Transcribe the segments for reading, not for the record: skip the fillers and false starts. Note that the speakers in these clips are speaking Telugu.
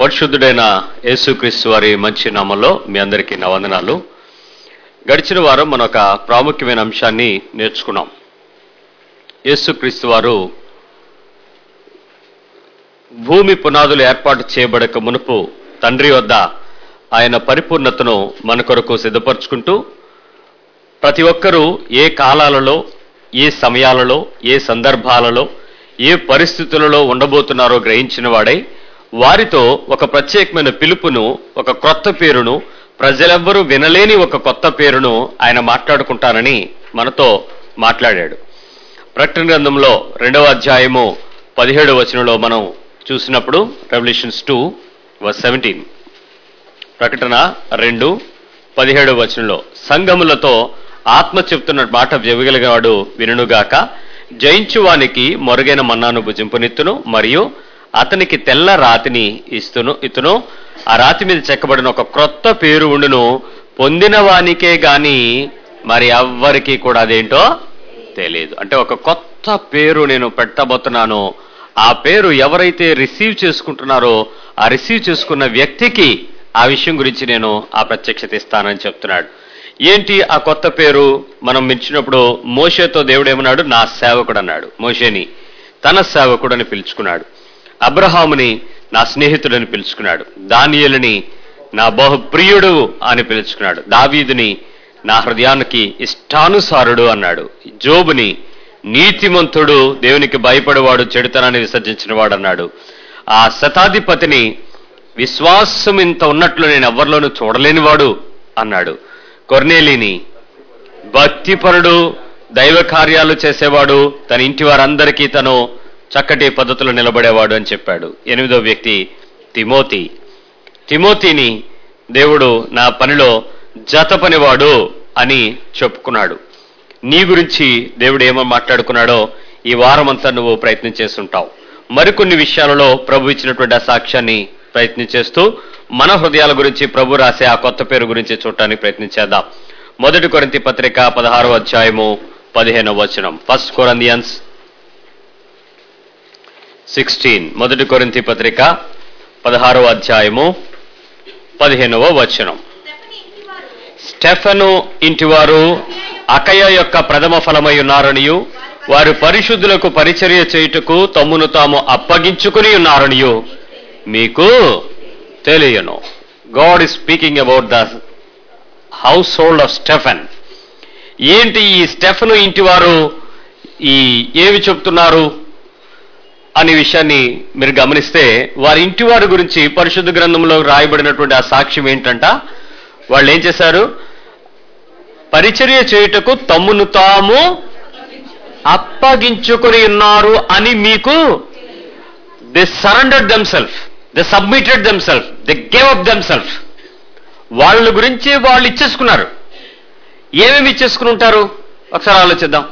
పరిశుద్ధుడైన యేసుక్రీస్తు వారి మంచి నామంలో మీ అందరికీ నా వందనాలు. గడిచిన వారం మనం ఒక ప్రాముఖ్యమైన అంశాన్ని నేర్చుకున్నాం. యేసుక్రీస్తు వారు భూమి పునాదులు ఏర్పాటు చేయబడక మునుపు తండ్రి వద్ద ఆయన పరిపూర్ణతను మన కొరకు సిద్ధపరచుకుంటూ ప్రతి ఒక్కరూ ఏ కాలాలలో, ఏ సమయాలలో, ఏ సందర్భాలలో, ఏ పరిస్థితులలో ఉండబోతున్నారో గ్రహించిన వాడై వారితో ఒక ప్రత్యేకమైన పిలుపును, ఒక కొత్త పేరును, ప్రజలెవ్వరూ వినలేని ఒక కొత్త పేరును ఆయన మాట్లాడుకుంటానని మనతో మాట్లాడాడు. ప్రకటన గ్రంథంలో 2వ అధ్యాయము 17వ వచనంలో మనం చూసినప్పుడు రెవల్యూషన్స్ 2:17 ప్రకటన 2:17వ వచనంలో సంఘములతో ఆత్మ చెప్తున్న మాట చెవిగలిగినవాడు వినుగాక, జయించువానికి మొరుగైన మన్నాను భుజింపునిత్తును, మరియు అతనికి తెల్ల రాతిని ఇతను ఆ రాతి మీద చెక్కబడిన ఒక క్రొత్త పేరు ఉండును, పొందిన వానికే గాని మరి ఎవ్వరికీ కూడా అదేంటో తెలియదు. అంటే ఒక కొత్త పేరు నేను పెట్టబోతున్నాను. ఆ పేరు ఎవరైతే రిసీవ్ చేసుకుంటున్నారో ఆ రిసీవ్ చేసుకున్న వ్యక్తికి ఆ విషయం గురించి నేను ఆ ప్రత్యక్షత ఇస్తానని చెప్తున్నాడు. ఏంటి ఆ కొత్త పేరు? మనం మెచ్చినప్పుడు మోషేతో దేవుడు ఏమన్నాడు? నా సేవకుడు అన్నాడు. మోషేని తన సేవకుడని పిలుచుకున్నాడు. అబ్రహాముని నా స్నేహితుడని పిలుచుకున్నాడు. దానియేలుని నా బహుప్రియుడు అని పిలుచుకున్నాడు. దావీదుని నా హృదయానికి ఇష్టానుసారుడు అన్నాడు. జోబుని నీతిమంతుడు, దేవునికి భయపడేవాడు, చెడుతనాన్ని విసర్జించిన వాడు అన్నాడు. ఆ శతాధిపతిని విశ్వాసం ఇంత ఉన్నట్లు నేను ఎవరిలోనూ చూడలేనివాడు అన్నాడు. కొర్నేలిని భక్తిపరుడు, దైవ కార్యాలు చేసేవాడు, తన ఇంటి వారందరికీ తను చక్కటి పద్ధతులు నిలబడేవాడు అని చెప్పాడు. 8వ వ్యక్తి తిమోతిని దేవుడు నా పనిలో జత పనివాడు అని చెప్పుకున్నాడు. నీ గురించి దేవుడు ఏమో మాట్లాడుకున్నాడో ఈ వారం అంతా నువ్వు ప్రయత్నం చేస్తుంటావు. మరికొన్ని విషయాలలో ప్రభు ఇచ్చినటువంటి ఆ సాక్ష్యాన్ని ప్రయత్నం చేస్తూ మన హృదయాల గురించి ప్రభు రాసే ఆ కొత్త పేరు గురించి చూడటానికి ప్రయత్నించేద్దాం. 1 కొరింథీ పత్రిక 16వ అధ్యాయము 15వ వచనం. 1 Corinthians 16. 1 కొరింథీ పత్రిక 16వ అధ్యాయము 15వ వచనం. స్టెఫను ఇంటివారు అకయ యొక్క ప్రథమ ఫలమై ఉన్నారనియు, వారు పరిశుద్ధులకు పరిచర్య చేయుటకు తమ్మును తాము అప్పగించుకుని ఉన్నారనియు మీకు తెలియను. God is speaking about the household of Stephen. ఏంటి ఈ స్టెఫను ఇంటివారు ఏవి చెప్తున్నారు అనే విషయాన్ని మీరు గమనిస్తే, వారి ఇంటి వారి గురించి పరిశుద్ధ గ్రంథంలో రాయబడినటువంటి ఆ సాక్ష్యం ఏంటంట, వాళ్ళు ఏం చేశారు? పరిచర్య చేయుటకు తమ్మును తాము అప్పగించుకొని ఉన్నారు అని మీకు. They surrendered themself, they submitted themself, they gave up themself. వాళ్ళ గురించి వాళ్ళు ఇచ్చేసుకున్నారు. ఏమేమి ఇచ్చేసుకుని ఉంటారు ఒకసారి ఆలోచిద్దాం.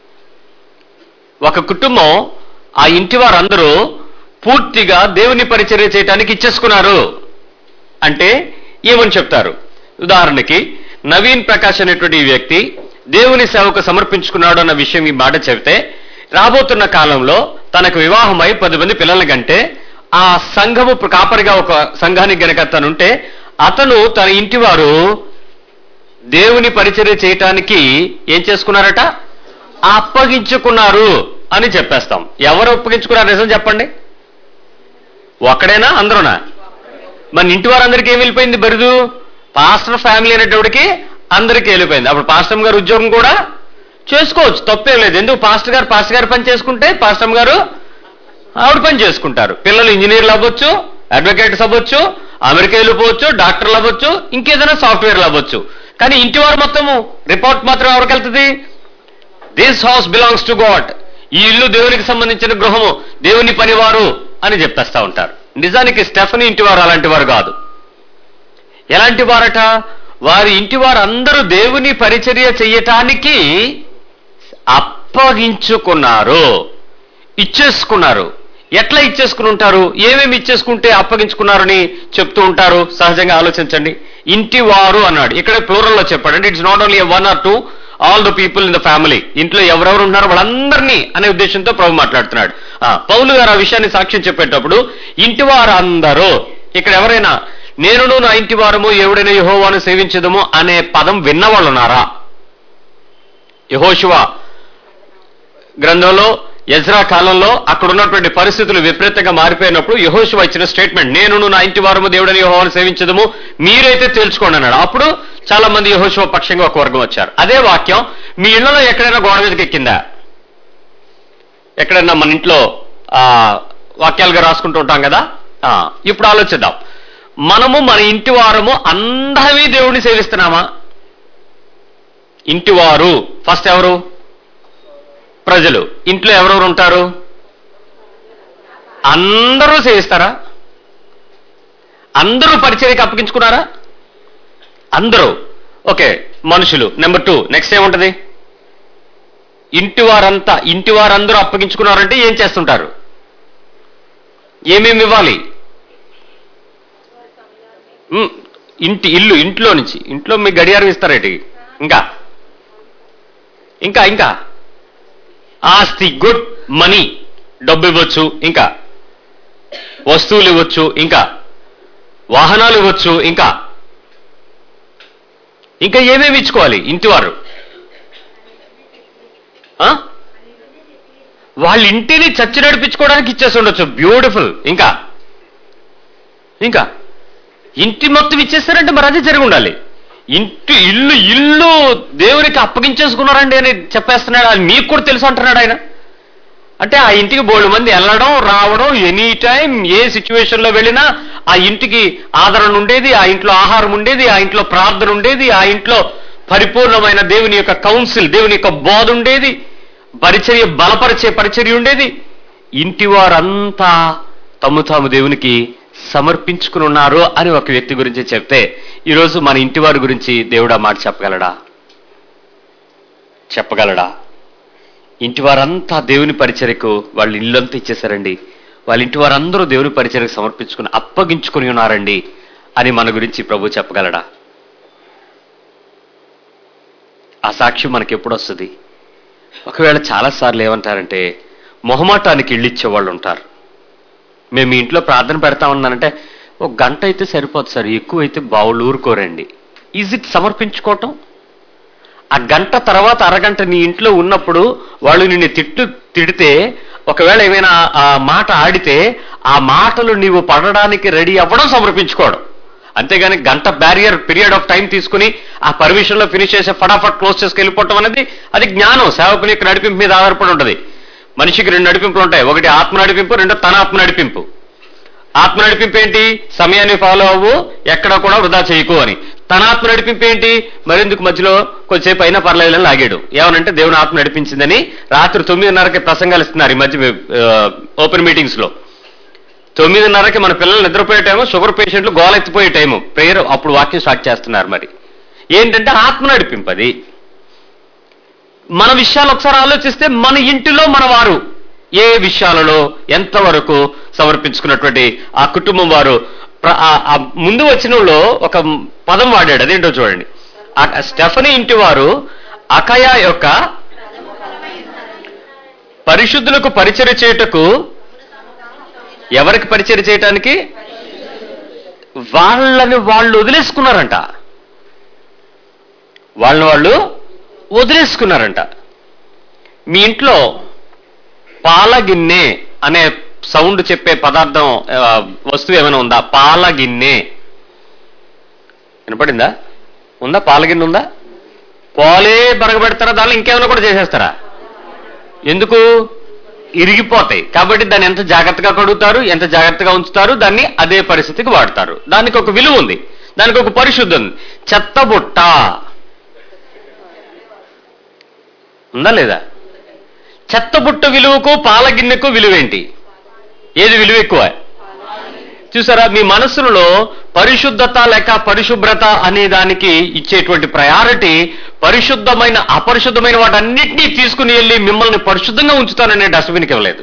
ఒక కుటుంబం, ఆ ఇంటి వారందరూ పూర్తిగా దేవుని పరిచర్య చేయడానికి ఇచ్చేసుకున్నారు అంటే ఏమని చెప్తారు? ఉదాహరణకి నవీన్ ప్రకాష్ అనేటువంటి ఈ వ్యక్తి దేవుని సేవకు సమర్పించుకున్నాడు అన్న విషయం ఈ మాట చెబితే, రాబోతున్న కాలంలో తనకు వివాహమై 10 మంది పిల్లల కంటే ఆ సంఘము కాపరిగా ఒక సంఘానికి గనక తనుంటే అతను తన ఇంటి వారు దేవుని పరిచర్య చేయటానికి ఏం చేసుకున్నారట? అప్పగించుకున్నారు అని చెప్పేస్తాం. ఎవరు ఒప్పగించుకున్నారు నిజం చెప్పండి? ఒక్కడైనా అందరూనా? మన ఇంటి వారందరికీ ఏం వెళ్ళిపోయింది? బరిదు పాస్టర్ ఫ్యామిలీ అనేటోడికి అందరికీ వెళ్ళిపోయింది. అప్పుడు పాస్టర్ గారు ఉద్యోగం కూడా చేసుకోవచ్చు, తప్పేం లేదు. ఎందుకు? పాస్టర్ గారు పని చేసుకుంటే పాస్టర్ గారు ఆవిడ పని చేసుకుంటారు. పిల్లలు ఇంజనీర్లు అవ్వచ్చు, అడ్వకేట్స్ అవ్వచ్చు, అమెరికా వెళ్ళిపోవచ్చు, డాక్టర్లు అవ్వచ్చు, ఇంకేదైనా సాఫ్ట్వేర్లు అవ్వచ్చు. కానీ ఇంటి వారు మొత్తము రిపోర్ట్ మాత్రం ఎవరికి వెళ్తుంది? This house belongs to God. ఈ ఇల్లు దేవునికి సంబంధించిన గృహము, దేవుని పనివారు అని చెప్పేస్తా ఉంటారు. నిజానికి స్టెఫనీ ఇంటి వారు అలాంటి వారు కాదు. ఎలాంటి వారట? వారి ఇంటి వారు అందరూ దేవుని పరిచర్య చెయ్యటానికి అప్పగించుకున్నారు, ఇచ్చేసుకున్నారు. ఎట్లా ఇచ్చేసుకుని ఉంటారు? ఏమేమి ఇచ్చేసుకుంటే అప్పగించుకున్నారని చెప్తూ ఉంటారు? సహజంగా ఆలోచించండి. ఇంటి వారు అన్నాడు, ఇక్కడ ప్లూరల్లో చెప్పాడు. అంటే it's not only 1 or 2, all the people in the family. ఇంట్లో ఎవరెవరు ఉన్నారో వాళ్ళందరినీ అనే ఉద్దేశంతో ప్రభు మాట్లాడుతున్నాడు. పౌలు గారు ఆ విషయాన్ని సాక్ష్యం చెప్పేటప్పుడు ఇంటి వారందరూ ఇక్కడ ఎవరైనా నేనును నా ఇంటి వారము ఎవడైనా యెహోవాను సేవించదము అనే పదం విన్నవాళ్ళు ఉన్నారా? యెహోషువ గ్రంథంలో ఎజ్రా కాలంలో అక్కడ ఉన్నటువంటి పరిస్థితులు విపరీతంగా మారిపోయినప్పుడు యెహోషువ ఇచ్చిన స్టేట్మెంట్, నేనును నా ఇంటి వారము దేవుడని యెహోవాను సేవించదము, మీరైతే తేల్చుకోండి అన్నాడు. అప్పుడు చాలా మంది యెహోషువ పక్షంగా ఒక వర్గం వచ్చారు. అదే వాక్యం మీ ఇళ్లలో ఎక్కడైనా గోడ మీదకి ఎక్కిందా? ఎక్కడైనా మన ఇంట్లో వాక్యాలుగా రాసుకుంటూ ఉంటాం కదా. ఇప్పుడు ఆలోచిద్దాం, మనము మన ఇంటి వారము అందరమీ దేవుడిని సేవిస్తున్నామా? ఇంటివారు ఫస్ట్ ఎవరు? ప్రజలు. ఇంట్లో ఎవరెవరు ఉంటారు? అందరూ సేవిస్తారా? అందరూ పరిచర్యకి అప్పగించుకున్నారా? అందరూ. ఓకే, మనుషులు. నెంబర్ 2 నెక్స్ట్ ఏముంటది? ఇంటి వారందరూ అప్పగించుకున్నారంటే ఏం చేస్తుంటారు? ఏమేమి ఇవ్వాలి? ఇంట్లో నుంచి. ఇంట్లో మీకు గడియారం ఇస్తారేటి? ఇంకా ఆస్తి, గుడ్ మనీ, డబ్బు ఇవ్వచ్చు, ఇంకా వస్తువులు ఇవ్వచ్చు, ఇంకా వాహనాలు ఇవ్వచ్చు, ఇంకా ఏమేమి ఇచ్చుకోవాలి ఇంటివారు? వాళ్ళ ఇంటిని చచ్చి నడిపించుకోవడానికి ఇచ్చేసి ఉండొచ్చు. బ్యూటిఫుల్. ఇంకా ఇంటి మొత్తం ఇచ్చేస్తారంటే మరి అదే జరిగి ఉండాలి. ఇల్లు దేవునికి అప్పగించేసుకున్నారండి అని చెప్పేస్తున్నాడు. అది మీకు కూడా తెలుసు అంటున్నాడు ఆయన. అంటే ఆ ఇంటికి బోల్డు మంది వెళ్ళడం రావడం, ఎనీ టైం ఏ సిచ్యువేషన్ లో వెళ్ళినా ఆ ఇంటికి ఆదరణ ఉండేది, ఆ ఇంట్లో ఆహారం ఉండేది, ఆ ఇంట్లో ప్రార్థన ఉండేది, ఆ ఇంట్లో పరిపూర్ణమైన దేవుని యొక్క కౌన్సిల్, దేవుని యొక్క బోధ ఉండేది, పరిచర్య బలపరిచే పరిచర్య ఉండేది. ఇంటి వారంతా తాము దేవునికి సమర్పించుకుని ఉన్నారు అని ఒక వ్యక్తి గురించి చెప్తే, ఈరోజు మన ఇంటి వారి గురించి దేవుడు ఆ మాట చెప్పగలడా? ఇంటి వారంతా దేవుని పరిచర్యకు వాళ్ళ ఇల్లంతా ఇచ్చేశారండి, వాళ్ళ ఇంటి వారందరూ దేవుని పరిచర్యకు సమర్పించుకుని అప్పగించుకుని ఉన్నారండి అని మన గురించి ప్రభు చెప్పగలడా? ఆ సాక్ష్యం మనకి ఎప్పుడు వస్తుంది? ఒకవేళ చాలాసార్లు ఏమంటారంటే, మొహమాటానికి ఇళ్ళు ఇచ్చేవాళ్ళు ఉంటారు. మేము మీ ఇంట్లో ప్రార్థన పెడతా ఉన్నానంటే 1 గంట అయితే సరిపోతుంది సార్, ఎక్కువైతే బావులు ఊరుకోరండి. Is it సమర్పించుకోవటం? ఆ గంట తర్వాత అరగంట నీ ఇంట్లో ఉన్నప్పుడు వాళ్ళు నిన్ను తిడితే, ఒకవేళ ఏమైనా ఆ మాట ఆడితే ఆ మాటలు నీవు పడడానికి రెడీ అవ్వడం సమర్పించుకోవడం. అంతేగాని గంట బ్యారియర్ పీరియడ్ ఆఫ్ టైం తీసుకుని ఆ పర్మిషన్ లో ఫినిష్ చేసే ఫటాఫట్ క్లోజ్ చేసుకు వెళ్ళిపోవటం అనేది అది జ్ఞానం. సేవకుని యొక్క నడిపింపు మీద ఆధారపడి ఉంటుంది. మనిషికి 2 నడిపింపులు ఉంటాయి. ఒకటి ఆత్మ నడిపింపు, 2 తన ఆత్మ నడిపింపు. ఆత్మ నడిపింపు ఏంటి? సమయాన్ని ఫాలో అవ్వు, ఎక్కడ కూడా వృధా చేయకు అని. తన ఆత్మ నడిపింపు ఏంటి? మరెందుకు మధ్యలో కొద్దిసేపు అయినా పర్లేదని లాగాడు. ఏమనంటే దేవుని ఆత్మ నడిపించిందని రాత్రి 9:30కి ప్రసంగాలు ఇస్తున్నారు ఈ మధ్య ఓపెన్ మీటింగ్స్ లో. 9:30కి మన పిల్లలు నిద్రపోయే టైము, షుగర్ పేషెంట్లు గోలెత్తిపోయే టైము, ప్రేయర్ అప్పుడు వాక్యం స్టార్ట్ చేస్తున్నారు. మరి ఏంటంటే ఆత్మ నడిపింపు. అది మన విషయాలు ఒకసారి ఆలోచిస్తే, మన ఇంటిలో మన వారు ఏ విషయాలలో ఎంతవరకు సమర్పించుకున్నటువంటి ఆ కుటుంబం వారు. ముందు వచ్చిన ఒక పదం వాడాడు, అదేంటో చూడండి. స్టెఫనీ ఇంటి వారు అకయ యొక్క పరిశుద్ధులకు పరిచర్య చేయుటకు. ఎవరికి పరిచర్య చేయటానికి? వాళ్ళని వాళ్ళు వదిలేసుకున్నారంట. వాళ్ళు వదిలేసుకున్నారంట. మీ ఇంట్లో పాలగిన్నె అనే సౌండ్ చెప్పే పదార్థం వస్తువు ఏమైనా ఉందా? పాలగిన్నె వినపడిందా? ఉందా? పాలగిన్నె ఉందా? పాలే బరగబెడతారా? దానిలో ఇంకేమైనా కూడా చేసేస్తారా? ఎందుకు? ఇరిగిపోతాయి. కాబట్టి దాన్ని ఎంత జాగ్రత్తగా కడుగుతారు, ఎంత జాగ్రత్తగా ఉంచుతారు, దాన్ని అదే పరిస్థితికి వాడతారు. దానికి ఒక విలువ ఉంది, దానికి ఒక పరిశుద్ధి ఉంది. చెత్తబుట్ట ఉందా లేదా? చెత్తబుట్ట విలువకు పాలగిన్నెకు విలువేంటి? ఏది విలువ ఎక్కువ? చూసారా? మీ మనస్సులో పరిశుద్ధత లేక పరిశుభ్రత అనే దానికి ఇచ్చేటువంటి ప్రయారిటీ పరిశుద్ధమైన అపరిశుద్ధమైన వాటన్నిటినీ తీసుకుని వెళ్ళి మిమ్మల్ని పరిశుద్ధంగా ఉంచుతాననే డస్ట్బిన్కి ఇవ్వలేదు.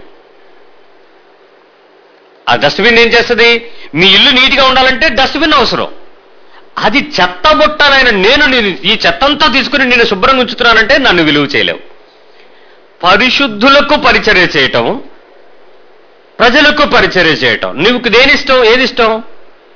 ఆ డస్ట్బిన్ ఏం చేస్తుంది? మీ ఇల్లు నీట్గా ఉండాలంటే డస్ట్బిన్ అవసరం. అది చెత్తబుట్టనైన నేను ఈ చెత్తంతా తీసుకుని నేను శుభ్రంగా ఉంచుతున్నానంటే నన్ను విలువ చేయలేవు. పరిశుద్ధులకు పరిచర్య చేయటం, ప్రజలకు పరిచర్య చేయటం. నువ్వు దేనిష్టం? ఏది ఇష్టం?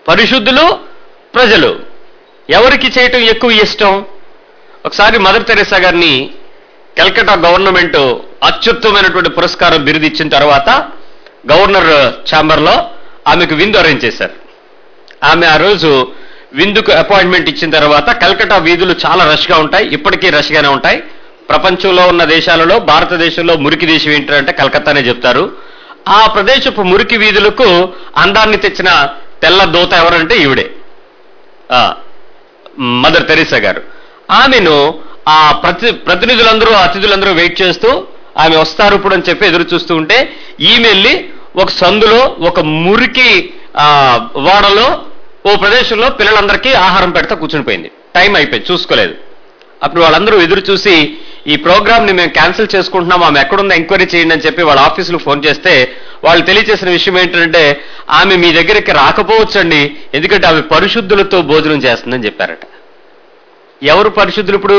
పరిశుద్ధులు, ప్రజలు. ఎవరికి చేయటం ఎక్కువ ఇష్టం? ఒకసారి మదర్ తెరెసా గారిని కల్కట్టా గవర్నమెంట్ అత్యుత్తమైనటువంటి పురస్కారం బిరుదు ఇచ్చిన తర్వాత గవర్నర్ ఛాంబర్లో ఆమెకు విందు అరేంజ్ చేశారు. ఆమె ఆ రోజు విందుకు అపాయింట్మెంట్ ఇచ్చిన తర్వాత కల్కట్టా వీధులు చాలా రష్గా ఉంటాయి, ఇప్పటికీ రష్గానే ఉంటాయి. ప్రపంచంలో ఉన్న దేశాలలో భారతదేశంలో మురికి దేశం ఏంటంటే కలకత్తానే చెప్తారు. ఆ ప్రదేశపు మురికి వీధులకు అందాన్ని తెచ్చిన తెల్ల దూత ఎవరంటే ఈవిడే, మదర్ తెరెసా గారు. ఆమెను ఆ ప్రతినిధులందరూ అతిథులందరూ వెయిట్ చేస్తూ ఆమె వస్తారు ఇప్పుడు అని చెప్పి ఎదురు చూస్తూ ఉంటే ఈమె వెళ్ళి ఒక సందులో ఒక మురికి వాడలో ఓ ప్రదేశంలో పిల్లలందరికీ ఆహారం పెడతా కూర్చుని పోయింది. టైం అయిపోయింది, చూసుకోలేదు. అప్పుడు వాళ్ళందరూ ఎదురు చూసి ఈ ప్రోగ్రామ్ ని మేము క్యాన్సిల్ చేసుకుంటున్నాం, ఆమె ఎక్కడుందో ఎంక్వైరీ చేయండి అని చెప్పి వాళ్ళ ఆఫీసులో ఫోన్ చేస్తే వాళ్ళు తెలియజేసిన విషయం ఏంటంటే ఆమె మీ దగ్గరికి రాకపోవచ్చండి, ఎందుకంటే ఆమె పరిశుద్ధులతో భోజనం చేస్తుందని చెప్పారట. ఎవరు పరిశుద్ధులు? ఇప్పుడు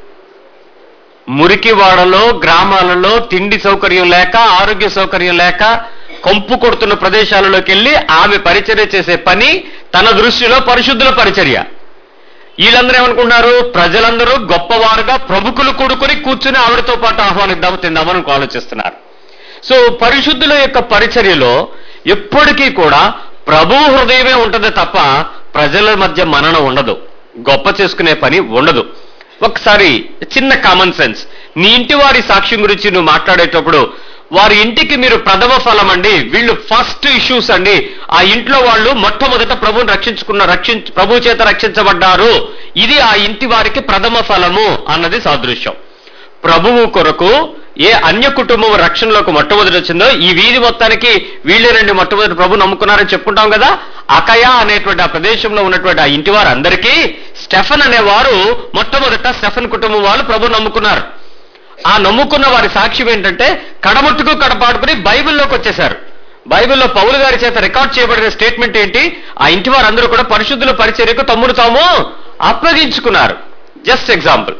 మురికి వాడలో, గ్రామాలలో తిండి సౌకర్యం లేక, ఆరోగ్య సౌకర్యం లేక కంపు కొడుతున్న ప్రదేశాలలోకి వెళ్ళి ఆమె పరిచర్య చేసే పని తన దృష్టిలో పరిశుద్ధుల పరిచర్య. వీళ్ళందరూ ఏమనుకుంటున్నారు? ప్రజలందరూ గొప్పవారుగా ప్రముఖులు కూడుకొని కూర్చుని ఆవిడతో పాటు ఆహ్వానిద్దాము, తిందామని ఆలోచిస్తున్నారు. సో పరిశుద్ధుల యొక్క పరిచర్యలో ఎప్పటికీ కూడా ప్రభు హృదయమే ఉంటుంది తప్ప ప్రజల మధ్య మననం ఉండదు, గొప్ప చేసుకునే పని ఉండదు. ఒకసారి చిన్న కామన్ సెన్స్, నీ ఇంటి వారి సాక్ష్యం గురించి నువ్వు మాట్లాడేటప్పుడు వారి ఇంటికి మీరు ప్రథమ ఫలం అండి, వీళ్ళు ఫస్ట్ ఇష్యూస్ అండి, ఆ ఇంట్లో వాళ్ళు మొట్టమొదట ప్రభువుని ప్రభు చేత రక్షించబడ్డారు, ఇది ఆ ఇంటి వారికి ప్రథమ ఫలము అన్నది సాదృశ్యం. ప్రభువు కొరకు ఏ అన్య కుటుంబం రక్షణలోకి మొట్టమొదటి వచ్చిందో ఈ వీధి మొత్తానికి వీళ్ళేనండి మొట్టమొదటి ప్రభు నమ్ముకున్నారని చెప్పుకుంటాం కదా. అకయ అనేటువంటి ఆ ప్రదేశంలో ఉన్నటువంటి ఆ ఇంటి వారు అందరికీ స్టెఫన్ అనేవారు మొట్టమొదట స్టెఫన్ కుటుంబం వాళ్ళు ప్రభు నమ్ముకున్నారు. ఆ నమ్ముకున్న వారి సాక్ష్యం ఏంటంటే కడముట్టుకు కడపాడుకుని బైబిల్లోకి వచ్చేశారు. బైబిల్లో పౌలు గారి చేత రికార్డ్ చేయబడిన స్టేట్మెంట్ ఏంటి? ఆ ఇంటి వారందరూ కూడా పరిశుద్ధుల పరిచర్యకు తమ్ముడు తాము అప్పగించుకున్నారు. జస్ట్ ఎగ్జాంపుల్,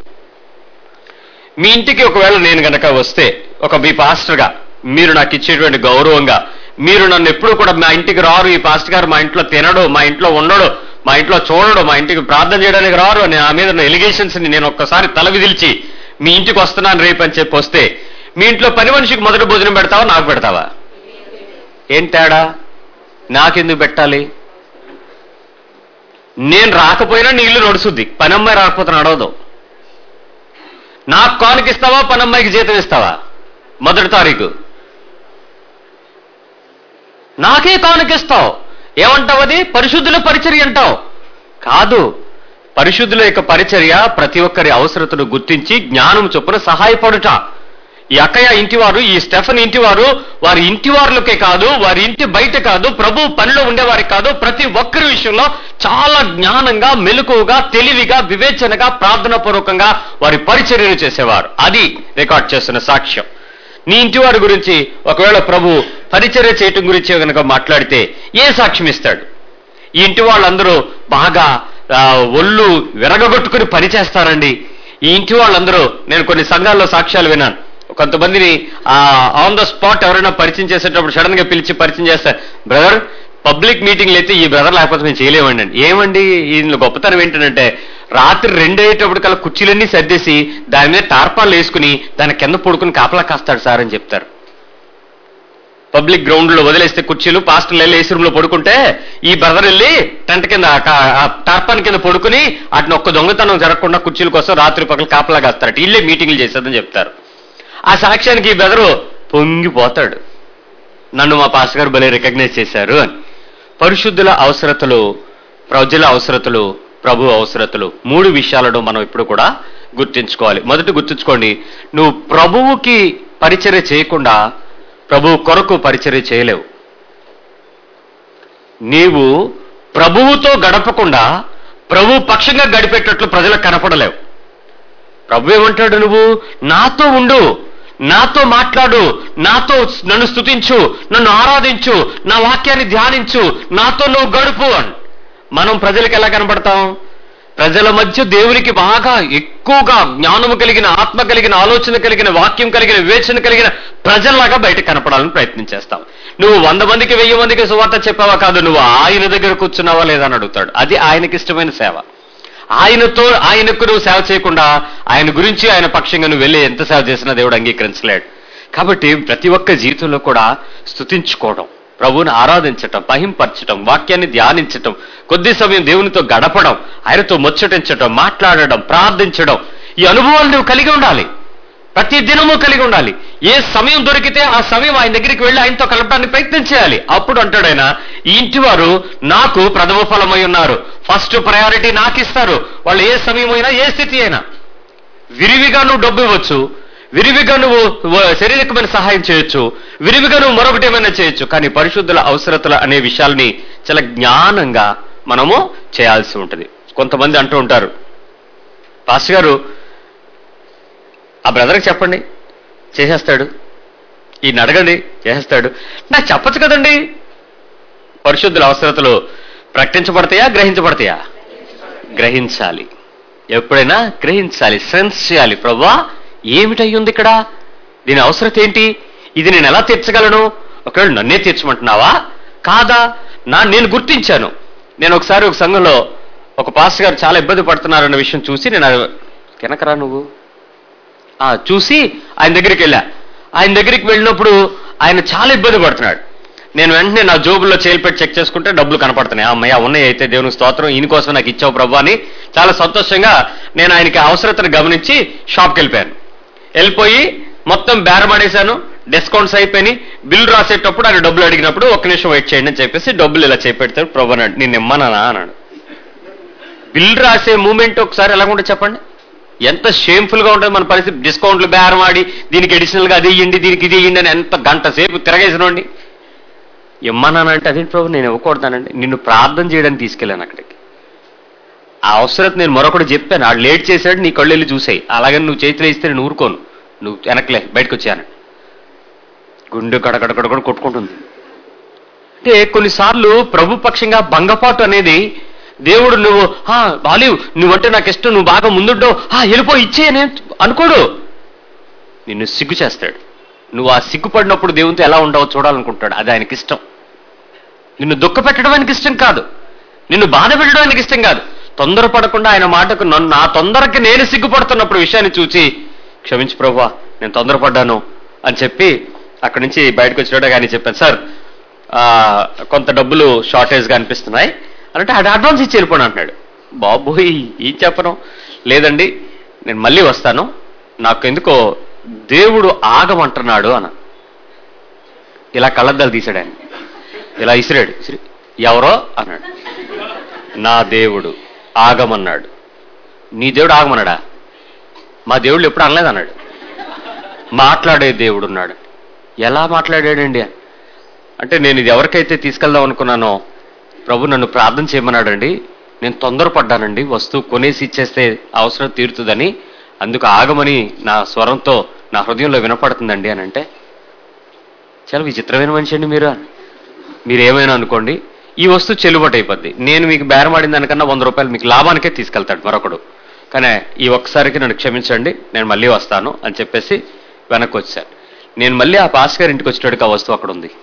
మీ ఇంటికి ఒకవేళ నేను గనక వస్తే మీ పాస్టర్గా మీరు నాకు ఇచ్చేటువంటి గౌరవంగా మీరు నన్ను ఎప్పుడు కూడా మా ఇంటికి రారు, ఈ పాస్టర్ గారు మా ఇంట్లో తినడు, మా ఇంట్లో ఉండడు, మా ఇంట్లో చూడడు, మా ఇంటికి ప్రార్థన చేయడానికి రారు అని ఆ మీద ఎలిగేషన్స్ ని నేను ఒక్కసారి తల విదిల్చి మీ ఇంటికి వస్తున్నాను రేపు అని చెప్పి వస్తే మీ ఇంట్లో పని మనిషికి మొదటి భోజనం పెడతావా, నాకు పెడతావా? ఏం తేడా? నాకెందుకు పెట్టాలి? నేను రాకపోయినా నీ ఇల్లు నడుస్తుంది, పనమ్మాయి రాకపోతే నడవదు. నాకు కానుకిస్తావా, పనమ్మాయికి జీతం ఇస్తావా? మొదటి తారీఖు నాకే కానుకిస్తావు, ఏమంటావు? అది పరిశుద్ధుల పరిచర్య అంటావు? కాదు. పరిశుద్ధుల యొక్క పరిచర్య ప్రతి ఒక్కరి అవసరతను గుర్తించి జ్ఞానం చొప్పున సహాయపడుట. ఈ అక్కయ్య ఇంటివారు, ఈ స్టెఫన్ ఇంటివారు వారి ఇంటివారులకే కాదు, వారి ఇంటి బయట కాదు, ప్రభు పనిలో ఉండేవారికి కాదు, ప్రతి ఒక్కరి విషయంలో చాలా జ్ఞానంగా, మెలకువగా, తెలివిగా, వివేచనగా, ప్రార్థనాపూర్వకంగా వారి పరిచర్యను చేసేవారు. అది రికార్డ్ చేస్తున్న సాక్ష్యం. నీ ఇంటి వారి గురించి ఒకవేళ ప్రభు పరిచర్య చేయటం గురించి కనుక మాట్లాడితే ఏ సాక్ష్యం ఇస్తాడు? ఈ ఇంటి వాళ్ళందరూ బాగా ఒళ్ళు విరగగొట్టుకుని పనిచేస్తారండి. ఈ ఇంటి వాళ్ళందరూ, నేను కొన్ని సంఘాల్లో సాక్ష్యాలు విన్నాను, కొంతమందిని ఆన్ ద స్పాట్ ఎవరైనా పరిచయం చేసేటప్పుడు సడన్ గా పిలిచి పరిచయం చేస్తారు. బ్రదర్, పబ్లిక్ మీటింగ్లు అయితే ఈ బ్రదర్ లేకపోతే మేము చేయలేమండి. ఏమండి ఈయన గొప్పతనం ఏంటంటే రాత్రి 2 అయ్యేటప్పుడు కల్లా కుర్చీలన్నీ సర్దేసి దాని మీద టార్పాలు వేసుకుని దాని కింద పడుకుని కాపలా కాస్తాడు సార్ అని చెప్తారు. పబ్లిక్ గ్రౌండ్ లో వదిలేస్తే కుర్చీలు, పాస్టర్లు వెళ్ళి ఏసీ రూమ్ లో పడుకుంటే ఈ బ్రదర్ వెళ్ళి టెంట్ కింద టార్పాన్ కింద పడుకుని అటు ఒక్క దొంగతనం జరగకుండా కుర్చీల కోసం రాత్రి పక్కన కాపలా కాస్తారట. ఇల్లే మీటింగ్లు చేసేదని చెప్తారు. ఆ సాక్ష్యానికి ఈ బ్రదరు పొంగిపోతాడు, నన్ను మా పాస్టర్ గారు భలే రికగ్నైజ్ చేశారు అని. పరిశుద్ధుల అవసరతలు, ప్రజల అవసరతలు, ప్రభు అవసరతలు, 3 విషయాలను మనం ఇప్పుడు కూడా గుర్తించుకోవాలి. మొదటి గుర్తుంచుకోండి, నువ్వు ప్రభువుకి పరిచర్య చేయకుండా ప్రభువు కొరకు పరిచర్య చేయలేవు. నీవు ప్రభువుతో గడపకుండా ప్రభు పక్షంగా గడిపేటట్లు ప్రజలకు కనపడలేవు. ప్రభు ఏమంటాడు? నువ్వు నాతో ఉండు, నాతో మాట్లాడు, నాతో నన్ను స్తుతించు, నన్ను ఆరాధించు, నా వాక్యాన్ని ధ్యానించు, నాతో నువ్వు గడుపు అని. మనం ప్రజలకు ఎలా కనపడతాం? ప్రజల మధ్య దేవునికి బాగా ఎక్కువగా జ్ఞానము కలిగిన, ఆత్మ కలిగిన, ఆలోచన కలిగిన, వాక్యం కలిగిన, వివేచన కలిగిన ప్రజల్లాగా బయట కనపడాలని ప్రయత్నం చేస్తావు. నువ్వు 100 మందికి 1000 మందికి సువార్త చెప్పావా కాదు, నువ్వు ఆయన దగ్గర కూర్చున్నావా లేదా అని అడుగుతాడు. అది ఆయనకి ఇష్టమైన సేవ. ఆయనకు నువ్వు సేవ చేయకుండా ఆయన గురించి, ఆయన పక్షంగా నువ్వు వెళ్ళి ఎంత సేవ చేసినా దేవుడు అంగీకరించలేడు. కాబట్టి ప్రతి ఒక్క జీవితంలో కూడా స్తుతించుకోవడం, ప్రభువుని ఆరాధించటం, మహింపరచటం, వాక్యాన్ని ధ్యానించటం, కొద్ది సమయం దేవునితో గడపడం, ఆయనతో ముచ్చటించటం, మాట్లాడడం, ప్రార్థించడం, ఈ అనుభవాలు నువ్వు కలిగి ఉండాలి. ప్రతి దినము కలిగి ఉండాలి. ఏ సమయం దొరికితే ఆ సమయం ఆయన దగ్గరికి వెళ్ళి ఆయనతో కలపడానికి ప్రయత్నం చేయాలి. అప్పుడు అంటాడు ఆయన, ఈ ఇంటి వారు నాకు ప్రథమ ఫలమై ఉన్నారు, ఫస్ట్ ప్రయారిటీ నాకు ఇస్తారు. వాళ్ళు ఏ సమయం అయినా, ఏ స్థితి అయినా. విరివిగా నువ్వు డబ్బు ఇవ్వచ్చు, విరివిగా నువ్వు శారీరకమైన సహాయం చేయొచ్చు, విరివిగా నువ్వు మరొకటి ఏమైనా చేయొచ్చు. కానీ పరిశుద్ధుల అవసరతలు అనే విషయాల్ని చాలా జ్ఞానంగా మనము చేయాల్సి ఉంటుంది. కొంతమంది అంటూ ఉంటారు, పాస్టర్ గారు ఆ బ్రదర్కి చెప్పండి చేసేస్తాడు, ఈయన అడగండి చేసేస్తాడు. నాకు చెప్పచ్చు కదండి. పరిశుద్ధుల అవసరతలు ప్రకటించబడతాయా, గ్రహించబడతాయా? గ్రహించాలి. ఎప్పుడైనా గ్రహించాలి, సెన్స్ చేయాలి. ప్రభువా ఏమిటయ్యింది ఇక్కడ, దీని అవసరత ఏంటి, ఇది నేను ఎలా తీర్చగలను? ఒకవేళ నన్నే తీర్చమంటున్నావా కాదా? నేను గుర్తించాను. నేను ఒకసారి ఒక సంఘంలో ఒక పాస్టర్ గారు చాలా ఇబ్బంది పడుతున్నారన్న విషయం చూసి, నేను కెనకరా నువ్వు చూసి ఆయన దగ్గరికి వెళ్ళా. ఆయన దగ్గరికి వెళ్ళినప్పుడు ఆయన చాలా ఇబ్బంది పడుతున్నాడు. నేను వెంటనే నా జోబుల్లో చేయి పెట్టి చెక్ చేసుకుంటే డబ్బులు కనపడుతున్నాయి. అమ్మయ్య ఉన్నాయి, అయితే దేవునికి స్తోత్రం, ఈయన కోసం నాకు ఇచ్చావు ప్రభు అని చాలా సంతోషంగా నేను ఆయనకి అవసరతను గమనించి షాప్కి వెళ్ళిపోయి మొత్తం బేరమాడేశాను. డిస్కౌంట్స్ అయిపోయి బిల్లు రాసేటప్పుడు ఆయన డబ్బులు అడిగినప్పుడు ఒక్క నిమిషం వెయిట్ చేయండి అని చెప్పేసి డబ్బులు ఇలా చేపెడతాడు. ప్రభు అన్నాడు, నేను ఇమ్మనానా అన్నాడు. బిల్లు రాసే మూమెంట్ ఒకసారి ఎలాగుంటే చెప్పండి, ఎంత షేమ్ఫుల్ గా ఉంటుంది మన పరిస్థితి. డిస్కౌంట్లు బేరమాడి దీనికి అడిషనల్ గా అది ఇయ్యండి, దీనికి ఇది ఇయ్యండి అని ఎంత గంట సేపు తిరగేసినండి. ఇమ్మనానంటే అదేంటి ప్రభు నేను ఇవ్వకూడదానండి. నిన్ను ప్రార్థన చేయడానికి తీసుకెళ్ళాను అక్కడికి. ఆ అవసరం నేను మరొకటి చెప్పాను, ఆడు లేట్ చేశాడు, నీ కళ్ళు వెళ్ళి చూసాయి, అలాగని నువ్వు చేతిలో ఇస్తే నేను ఊరుకోను, నువ్వు వెనకలే బయటకు వచ్చాను. గుండె గడగడగడ కొట్టుకుంటుంది. అంటే కొన్నిసార్లు ప్రభు పక్షంగా భంగపాటు అనేది దేవుడు, నువ్వు బాలీవ్ నువ్వంటే నాకు ఇష్టం, నువ్వు బాగా ముందుంటావు, వెళ్ళిపో ఇచ్చేయనే అనుకోడు, నిన్ను సిగ్గు చేస్తాడు. నువ్వు ఆ సిగ్గుపడినప్పుడు దేవునితో ఎలా ఉండవో చూడాలనుకుంటాడు. అది ఆయనకి ఇష్టం. నిన్ను దుఃఖ పెట్టడం ఆయనకి ఇష్టం కాదు, నిన్ను బాధ పెట్టడం ఆయనకి ఇష్టం కాదు. తొందరపడకుండా ఆయన మాటకు నా తొందరకి నేను సిగ్గుపడుతున్నప్పుడు విషయాన్ని చూసి, క్షమించి ప్రభువా నేను తొందరపడ్డాను అని చెప్పి అక్కడి నుంచి బయటకు వచ్చినట్టు ఆయన చెప్పాను, సార్ కొంత డబ్బులు షార్టేజ్గా అనిపిస్తున్నాయి అంటే అడ్వాన్స్ ఇచ్చి వెళ్ళిపోను అంటున్నాడు. బాబోయ్ ఏం చెప్పను, లేదండి నేను మళ్ళీ వస్తాను, నాకు ఎందుకో దేవుడు ఆగమంటున్నాడు అన్న. ఇలా కళ్ళద్దాలు తీశాడు ఆయన, ఇలా ఇసిరాడు. ఎవరో అన్నాడు, నా దేవుడు ఆగమన్నాడు. నీ దేవుడు ఆగమన్నాడా? మా దేవుళ్ళు ఎప్పుడు అనలేదు అన్నాడు. మాట్లాడే దేవుడు ఉన్నాడు. ఎలా మాట్లాడాడండి అంటే, నేను ఇది ఎవరికైతే తీసుకెళ్దాం అనుకున్నానో ప్రభు నన్ను ప్రార్థన చేయమన్నాడండి, నేను తొందరపడ్డానండి, వస్తువు కొనేసి ఇచ్చేస్తే అవసరం తీరుతుందని, అందుకు ఆగమని నా స్వరంతో నా హృదయంలో వినపడుతుందండి అని అంటే, చాలా విచిత్రమైన మనిషి అండి మీరేమైనా అనుకోండి, ఈ వస్తువు చెల్లుబాటు అయిపోద్ది. నేను మీకు బేరమాడిన దానికన్నా 100 రూపాయలు మీకు లాభానికే తీసుకెళ్తాడు మరొకడు. కానీ ఈ ఒక్కసారికి నన్ను క్షమించండి, నేను మళ్ళీ వస్తాను అని చెప్పేసి వెనక్కి వచ్చాను. నేను మళ్ళీ ఆ పాస్టర్ గారి ఇంటికి వచ్చేటోడికి ఆ వస్తువు అక్కడ ఉంది.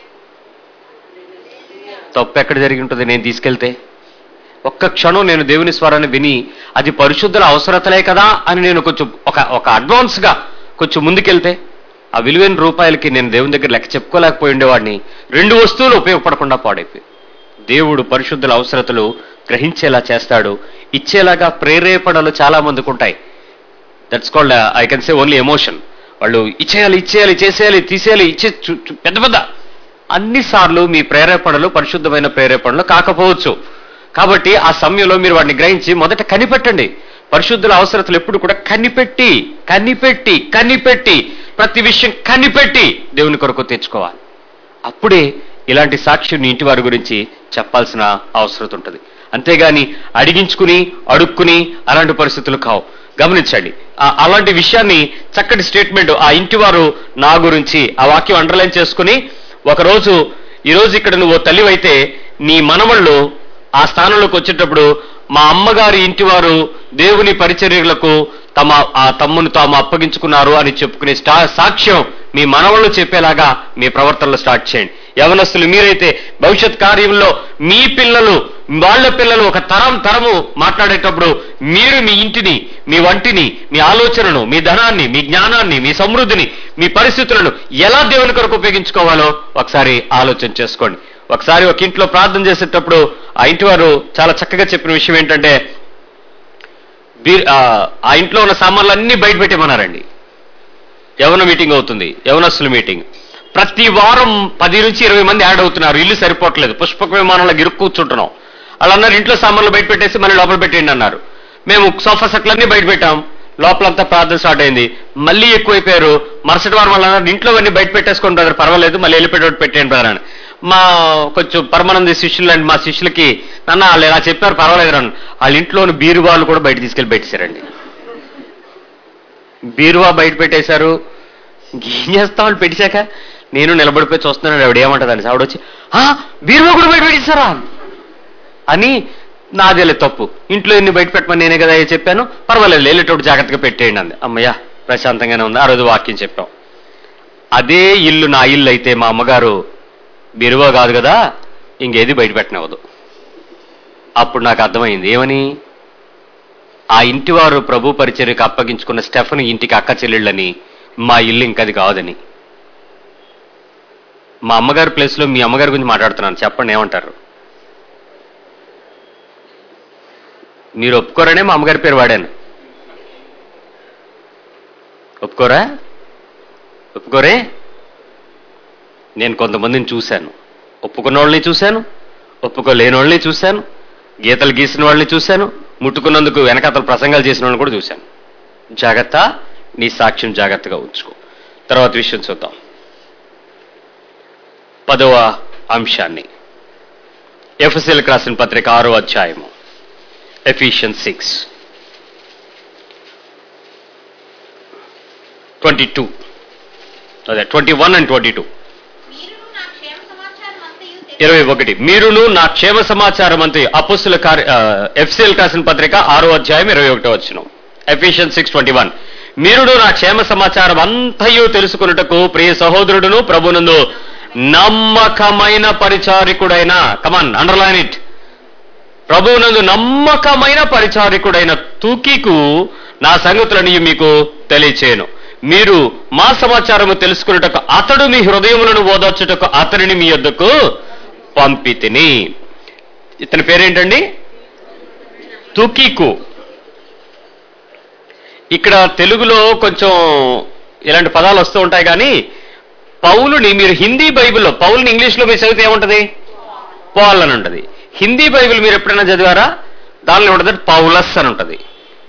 తప్పు ఎక్కడ జరిగి ఉంటుంది? నేను తీసుకెళ్తే ఒక్క క్షణం నేను దేవుని స్వరాన్ని విని, అది పరిశుద్ధుల అవసరతలే కదా అని నేను కొంచెం ఒక అడ్వాన్స్ గా కొంచెం ముందుకెళ్తే, ఆ విలువైన రూపాయలకి నేను దేవుని దగ్గర లెక్క చెప్పుకోలేకపోయి ఉండేవాడిని. 2 వస్తువులు ఉపయోగపడకుండా పాడైపోయి. దేవుడు పరిశుద్ధుల అవసరతలు గ్రహించేలా చేస్తాడు. ఇచ్చేలాగా ప్రేరేపణలు చాలా మందికి ఉంటాయి. That's called I can say only emotion. వాళ్ళు ఇచ్చేయాలి, చేసేయాలి, తీసేయాలి, పెద్ద అన్నిసార్లు మీ ప్రేరేపణలు పరిశుద్ధమైన ప్రేరేపణలు కాకపోవచ్చు. కాబట్టి ఆ సమయంలో మీరు వాటిని గ్రహించి మొదట కనిపెట్టండి. పరిశుద్ధుల అవసరతలు ఎప్పుడు కూడా కనిపెట్టి ప్రతి విషయం కనిపెట్టి దేవుని కొరకు తెచ్చుకోవాలి. అప్పుడే ఇలాంటి సాక్ష్యం నీ ఇంటి వారి గురించి చెప్పాల్సిన అవసరం ఉంటుంది. అంతేగాని అడుక్కుని అలాంటి పరిస్థితులు కావు. గమనించండి, అలాంటి విషయాన్ని చక్కటి స్టేట్మెంట్ ఆ ఇంటి వారు నా గురించి ఆ వాక్యం అండర్లైన్ చేసుకుని, ఈరోజు ఇక్కడ నువ్వు తల్లివైతే నీ మనవళ్ళు ఆ స్థానంలోకి వచ్చేటప్పుడు మా అమ్మగారి ఇంటి వారు దేవుని పరిచర్యలకు ఆ తమ్ముని తాము అప్పగించుకున్నారు అని చెప్పుకునే సాక్ష్యం మీ మనవళ్ళు చెప్పేలాగా మీ ప్రవర్తనలో స్టార్ట్ చేయండి. యవనస్తులు మీరైతే భవిష్యత్ కార్యంలో మీ పిల్లలు వాళ్ళ పిల్లలు ఒక తరము మాట్లాడేటప్పుడు మీరు మీ ఇంటిని, మీ వంటిని, మీ ఆలోచనను, మీ ధనాన్ని, మీ జ్ఞానాన్ని, మీ సమృద్ధిని, మీ పరిస్థితులను ఎలా దేవుని కొరకు ఉపయోగించుకోవాలో ఒకసారి ఆలోచన చేసుకోండి. ఒకసారి ఒక ఇంట్లో ప్రార్థన చేసేటప్పుడు ఆ ఇంటి వారు చాలా చక్కగా చెప్పిన విషయం ఏంటంటే, ఆ ఇంట్లో ఉన్న సామాన్లు అన్నీ బయట పెట్టేమన్నారండి. యవన మీటింగ్ అవుతుంది, యవనస్తుల మీటింగ్. ప్రతి వారం 10 నుంచి 20 మంది యాడ్ అవుతున్నారు. ఇల్లు సరిపోవట్లేదు, పుష్పక విమానంలో గిరుక్కు కూర్చుంటున్నాం. వాళ్ళు అన్నారు ఇంట్లో సామాన్లు బయట పెట్టేసి మళ్ళీ లోపల పెట్టేయండి అన్నారు. మేము సోఫా సెట్లన్నీ బయట పెట్టాం. లోపలంతా ప్రార్థన స్టార్ట్ అయింది. మళ్ళీ ఎక్కువైపోయారు. మరుసటి వారం వాళ్ళు అన్నారు ఇంట్లో అన్ని బయట పెట్టేసుకోండి బ్రదర్, పర్వాలేదు, మళ్ళీ వెళ్ళిపోయేటట్టు పెట్టేయండి బ్రదర్ అని. మా కొంచెం పరమానంద శిష్యులు అండి, మా శిష్యులకి నన్న వాళ్ళు ఇలా చెప్పారు, పర్వాలేదు అని. వాళ్ళ ఇంట్లోని బీరువాళ్ళు కూడా బయట తీసుకెళ్ళి పెట్టేశారండి. బీరువా బయట పెట్టేశారు. ఏం చేస్తాం వాళ్ళు పెట్టేశాక? నేను నిలబడిపోయి చూస్తున్నాను, ఆవిడ ఏమంటదని. ఆవిడ వచ్చి బీరువా కూడా బయట పెట్టేశారా అని. నాదేలే తప్పు, ఇంట్లో ఎన్ని బయట పెట్టమని నేనే కదా చెప్పాను, పర్వాలేదు వెళ్ళేటప్పుడు జాగ్రత్తగా పెట్టేయండి అంది. అమ్మయ్య ప్రశాంతంగానే ఉంది. ఆ రోజు వాక్యం చెప్పాం. అదే ఇల్లు నా ఇల్లు అయితే మా అమ్మగారు బీరువా కాదు కదా, ఇంకేది బయట పెట్టనివ్వదు. అప్పుడు నాకు అర్థమైంది ఏమని, ఆ ఇంటి వారు ప్రభు పరిచర్యకు అప్పగించుకున్న స్టెఫన్ ఇంటికి అక్క చెల్లెళ్ళని, మా ఇల్లు ఇంకది కాదని. మా అమ్మగారి ప్లేస్లో మీ అమ్మగారి గురించి మాట్లాడుతున్నాను, చెప్పండి ఏమంటారు? మీరు ఒప్పుకోరనే మా అమ్మగారి పేరు వాడాను. ఒప్పుకోరా? ఒప్పుకోరే? నేను కొంతమందిని చూశాను, ఒప్పుకున్న వాళ్ళని చూశాను, ఒప్పుకోలేని వాళ్ళని చూశాను, గీతలు గీసిన వాళ్ళని చూశాను, ముట్టుకున్నందుకు వెనకాతలు ప్రసంగాలు చేసిన వాళ్ళని కూడా చూశాను. జాగ్రత్త, నీ సాక్ష్యం జాగ్రత్తగా ఉంచుకో. తర్వాత విషయం చూద్దాం. 10వ అంశాన్ని, ఎఫెసీయులకు రాసిన పత్రిక 6వ అధ్యాయము, ఎఫిషియన్స్ 6:22, అదే 21 and 22. 21. మీరును నా క్షేమ సమాచారం అంతే. అపోస్తుల ఎఫెసీయులకు రాసిన పత్రిక 6వ అధ్యాయం 21వ వచనం, ఎఫిషియన్స్ 6:21. మీరును నా క్షేమ సమాచారం అంతయు తెలుసుకున్నటకు ప్రియ సహోదరుడును ప్రభునందు నమ్మకమైన పరిచారికుడైన, కమాన్ అండర్లైన్ ఇట్, ప్రభువునందు నమ్మకమైన పరిచారికుడైన తుకికు నా సంగతులని మీకు తెలియచేయను. మీరు మా సమాచారము తెలుసుకున్నటకు అతడు మీ హృదయములను ఓదార్చుటకు అతనిని మీ యొద్దకు పంపితిని. ఇతని పేరేంటండి? తుకికు. ఇక్కడ తెలుగులో కొంచెం ఇలాంటి పదాలు వస్తూ ఉంటాయి కానీ పౌలుని మీరు హిందీ బైబిల్లో, పౌలుని ఇంగ్లీష్లో మీరు చదివితే ఏముంటది? పాల్ అని ఉంటుంది. హిందీ బైబిల్ మీరు ఎప్పుడైనా చదివారా? దానిలో ఉంటుంది పౌలస్ అని ఉంటుంది.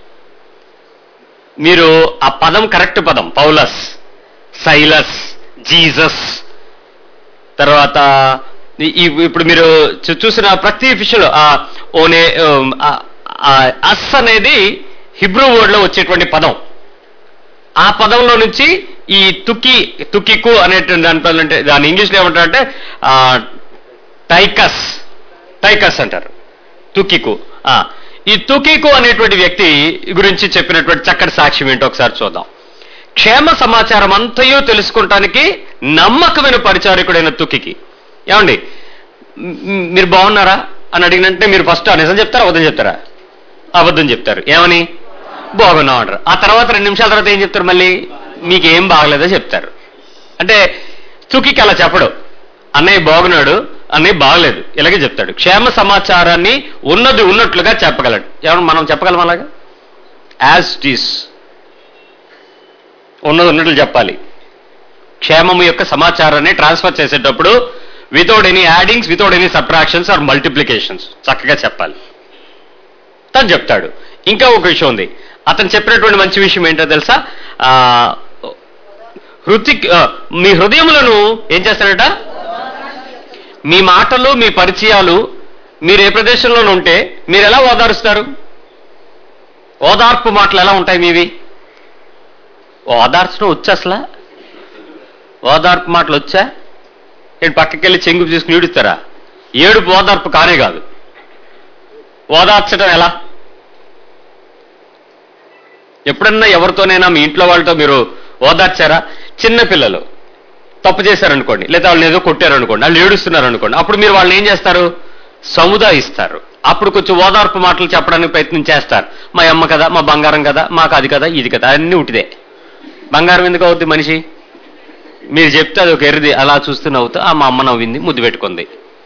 మీరు ఆ పదం కరెక్ట్ పదం పౌలస్, సైలస్, జీసస్. తర్వాత ఇప్పుడు మీరు చూసిన ప్రతి విషయంలో అస్ అనేది హిబ్రూ వర్డ్ లో వచ్చేటువంటి పదం. ఆ పదంలో నుంచి ఈ తుకికు అనేటువంటి దాని ఇంగ్లీష్లో ఏమంటారంటే టైకస్ అంటారు. తుకికు. ఈ తుకికు అనేటువంటి వ్యక్తి గురించి చెప్పినటువంటి చక్కటి సాక్ష్యం ఏంటో ఒకసారి చూద్దాం. క్షేమ సమాచారం అంతయో తెలుసుకుంటానికి నమ్మకమైన పరిచారకుడైన తుకికి. ఏమండి మీరు బాగున్నారా అని అడిగినంటే మీరు ఫస్ట్ నిజం చెప్తారా అబద్ధం చెప్తారా? అబద్ధం చెప్తారు. ఏమని? బాగున్నాం అంటారు. ఆ తర్వాత 2 నిమిషాల తర్వాత ఏం చెప్తారు? మళ్ళీ మీకేం బాగలేదో చెప్తారు. అంటే తుకికి అలా చెప్పడు. అన్నయ్య బాగున్నాడు, అన్నయ్య బాగలేదు, ఇలాగే చెప్తాడు. క్షేమ సమాచారాన్ని ఉన్నది ఉన్నట్లుగా చెప్పగలడు. ఏమన్నా మనం చెప్పగలం అలాగా? యాజ్ ఇట్ ఈస్, ఉన్నది ఉన్నట్లు చెప్పాలి. క్షేమము యొక్క సమాచారాన్ని ట్రాన్స్ఫర్ చేసేటప్పుడు without any addings, without any subtractions or multiplications చక్కగా చెప్పాలి. తను చెప్తాడు. ఇంకా ఒక విషయం ఉంది. అతను చెప్పినటువంటి మంచి విషయం ఏంటో తెలుసా? మీ హృదయములను ఏం చేస్తారట? మీ మాటలు, మీ పరిచయాలు, మీరు ఏ ప్రదేశంలోనూ ఉంటే మీరు ఎలా ఓదారుస్తారు? ఓదార్పు మాటలు ఎలా ఉంటాయి మీవి? ఓదార్చడం వచ్చా అసలు? ఓదార్పు మాటలు వచ్చా? ఏంటి పక్కకెళ్ళి చెంగు తీసుకుని ఈడుస్తారా? ఏడుపు ఓదార్పు కానే కాదు. ఓదార్చడం ఎలా? ఎప్పుడన్నా ఎవరితోనైనా మీ ఇంట్లో వాళ్ళతో మీరు ఓదార్చారా? చిన్న పిల్లలు తప్పు చేశారనుకోండి, లేదా వాళ్ళని ఏదో కొట్టారనుకోండి, వాళ్ళు ఏడుస్తున్నారు అనుకోండి, అప్పుడు మీరు వాళ్ళని ఏం చేస్తారు? సముదాయిస్తారు. అప్పుడు కొంచెం ఓదార్పు మాటలు చెప్పడానికి ప్రయత్నం చేస్తారు. మా అమ్మ కదా, మా బంగారం కదా, మాకు అది కదా, ఇది కదా, అన్నీ ఉట్టిదే. బంగారం ఎందుకు అవుద్ది మనిషి? మీరు చెప్తే అది ఒక ఎరిది, అలా చూస్తూ నవ్వుతూ మా అమ్మ నవ్వింది, ముద్దు పెట్టుకుంది.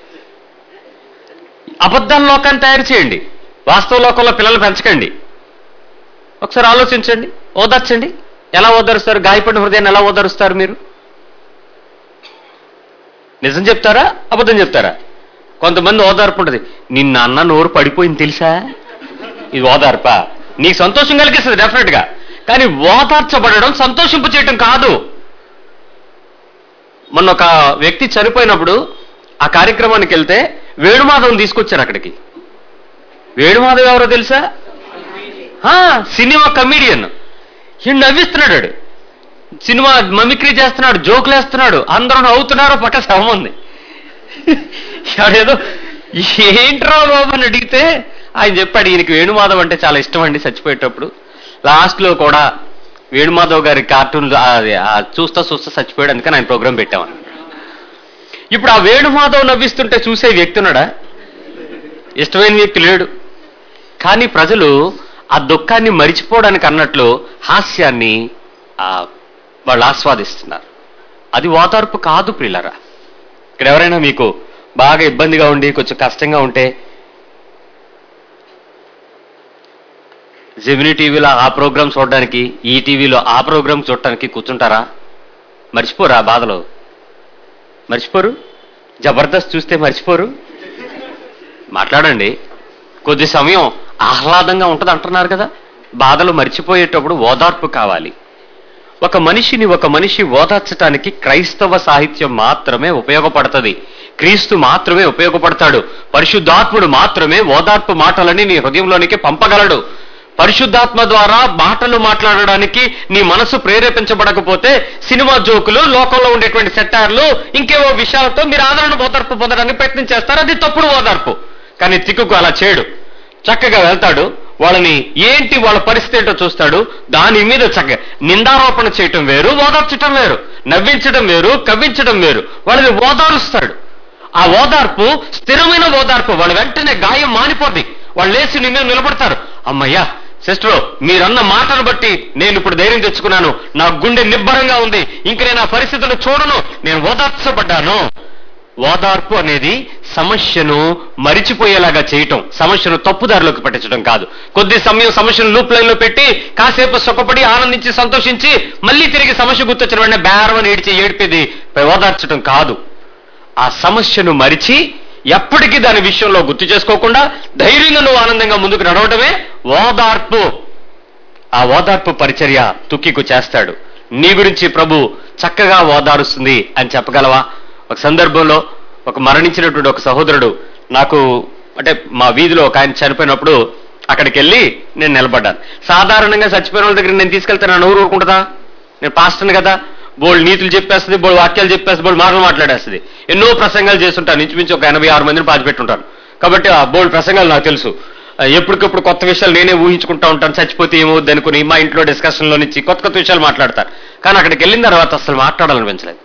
అబద్ధాల లోకాన్ని తయారు చేయండి, వాస్తవ లోకంలో పిల్లలు పెంచకండి. ఒకసారి ఆలోచించండి, ఓదార్చండి. ఎలా ఓదారుస్తారు? గాయపడిన హృదయాన్ని ఎలా ఓదారుస్తారు మీరు? నిజం చెప్తారా, అబద్ధం చెప్తారా? కొంతమంది ఓదార్పు ఉంటుంది, నిన్న అన్న నోరు పడిపోయింది తెలుసా, ఇది ఓదార్పా? నీకు సంతోషం కలిగిస్తుంది డెఫినెట్ గా, కానీ ఓదార్చబడడం సంతోషింపు చేయటం కాదు. మొన్న ఒక వ్యక్తి చనిపోయినప్పుడు ఆ కార్యక్రమానికి వెళ్తే వేణుమాధవం తీసుకొచ్చారు అక్కడికి. వేణుమాధవ్ ఎవరో తెలుసా? Cinema comedian. ఈయన నవ్విస్తున్నాడు, సినిమా మమిక్రీ చేస్తున్నాడు, జోకులు వేస్తున్నాడు, అందరూ నవ్వుతున్నారు, పక్క శవం ఉంది. ఏదో ఏంట్రా బాబు అని అడిగితే ఆయన చెప్పాడు, ఈయనకి వేణుమాధవ్ అంటే చాలా ఇష్టం అండి, చచ్చిపోయేటప్పుడు లాస్ట్ లో కూడా వేణుమాధవ్ గారి కార్టూన్లు చూస్తా చచ్చిపోయాడు, అందుకని ఆయన ప్రోగ్రాం పెట్టామని. ఇప్పుడు ఆ వేణుమాధవ్ నవ్విస్తుంటే చూసే వ్యక్తి ఉన్నాడా? ఇష్టమైన వ్యక్తి లేడు. కానీ ప్రజలు ఆ దుఃఖాన్ని మరిచిపోవడానికి అన్నట్లు హాస్యాన్ని వాళ్ళు ఆస్వాదిస్తున్నారు. అది ఓదార్పు కాదు ప్రియులారా. ఇక్కడ ఎవరైనా మీకు బాగా ఇబ్బందిగా ఉండి కొంచెం కష్టంగా ఉంటే జెమినీ టీవీలో ఆ ప్రోగ్రామ్ చూడడానికి, ఈ టీవీలో ఆ ప్రోగ్రామ్ చూడటానికి కూర్చుంటారా? మర్చిపోరా బాధలు? మర్చిపోరు? జబర్దస్త్ చూస్తే మర్చిపోరు? మాట్లాడండి. కొద్ది సమయం ఆహ్లాదంగా ఉంటుంది అంటున్నారు కదా. బాధలు మర్చిపోయేటప్పుడు ఓదార్పు కావాలి. ఒక మనిషి ఓదార్చటానికి క్రైస్తవ సాహిత్యం మాత్రమే ఉపయోగపడుతుంది. క్రీస్తు మాత్రమే ఉపయోగపడతాడు. పరిశుద్ధాత్ముడు మాత్రమే ఓదార్పు మాటలని నీ హృదయంలోనికి పంపగలడు. పరిశుద్ధాత్మ ద్వారా మాటలు మాట్లాడడానికి నీ మనసు ప్రేరేపించబడకపోతే సినిమా జోకులు, లోకంలో ఉండేటువంటి సెట్టార్లు, ఇంకేవో విషయాలతో మీరు ఆదరణ ఓదార్పు పొందడానికి ప్రయత్నం చేస్తారు. అది తప్పుడు ఓదార్పు. కానీ తిక్కుకు అలా చేయడు. చక్కగా వెళ్తాడు, వాళ్ళని ఏంటి వాళ్ళ పరిస్థితి ఏంటో చూస్తాడు, దాని మీద చక్కగా నిందారోపణ చేయటం వేరు, ఓదార్చటం వేరు. నవ్వించడం వేరు, కవ్వించడం వేరు. వాళ్ళని ఓదారుస్తాడు. ఆ ఓదార్పు స్థిరమైన ఓదార్పు. వాళ్ళు వెంటనే గాయం మానిపోద్ది. వాళ్ళు లేచి నీ మీద నిలబడతారు. అమ్మయ్యా సిస్టరు, మీరన్న మాటను బట్టి నేను ఇప్పుడు ధైర్యం తెచ్చుకున్నాను, నా గుండె నిబ్బరంగా ఉంది, ఇంక నేను ఆ పరిస్థితులు చూడను, నేను ఓదార్చబడ్డాను. ఓదార్పు అనేది సమస్యను మరిచిపోయేలాగా చేయటం, సమస్యను తప్పుదారిలోకి పట్టించడం కాదు. కొద్ది సమయం సమస్యను లూప్ లైన్ లో పెట్టి కాసేపు సుఖపడి ఆనందించి సంతోషించి మళ్ళీ తిరిగి సమస్య గుర్తొచ్చిన వెంటనే బేరమని ఏడిపేది ఓదార్చడం కాదు. ఆ సమస్యను మరిచి ఎప్పటికీ దాని విషయంలో గుర్తు చేసుకోకుండా ధైర్యంగా నువ్వు ఆనందంగా ముందుకు నడవడమే ఓదార్పు. ఆ ఓదార్పు పరిచర్య తుక్కికు చేస్తాడు. నీ గురించి ప్రభు చక్కగా ఓదారుస్తుంది అని చెప్పగలవా? ఒక సందర్భంలో ఒక మరణించినటువంటి ఒక సహోదరుడు నాకు, అంటే మా వీధిలో ఒక ఆయన చనిపోయినప్పుడు అక్కడికి వెళ్ళి నేను నిలబడ్డాను. సాధారణంగా చచ్చిపోయిన వాళ్ళ దగ్గర నేను తీసుకెళ్తే నా నోరు ఊరుకుంటుందా? నేను పాస్టర్ని కదా, బోల్డ్ నీతులు చెప్పేస్తుంది, బోల్డ్ వాక్యాలు చెప్పేస్తుంది, బోల్డ్ మాటలు మాట్లాడేస్తుంది. ఎన్నో ప్రసంగాలు చేస్తుంటాను, ఇంచుమించు ఒక 86 మందిని పాతిపెట్టుంటాను. కాబట్టి ఆ బోల్డ్ ప్రసంగాలు నాకు తెలుసు. ఎప్పటికప్పుడు కొత్త విషయాలు నేనే ఊహించుకుంటా ఉంటాను. చచ్చిపోతే ఏమవుద్ది అనుకుని మా ఇంట్లో డిస్కషన్లో నుంచి కొత్త విషయాలు మాట్లాడతారు. కానీ అక్కడికి వెళ్ళిన తర్వాత అసలు మాట్లాడాలనిపించలేదు.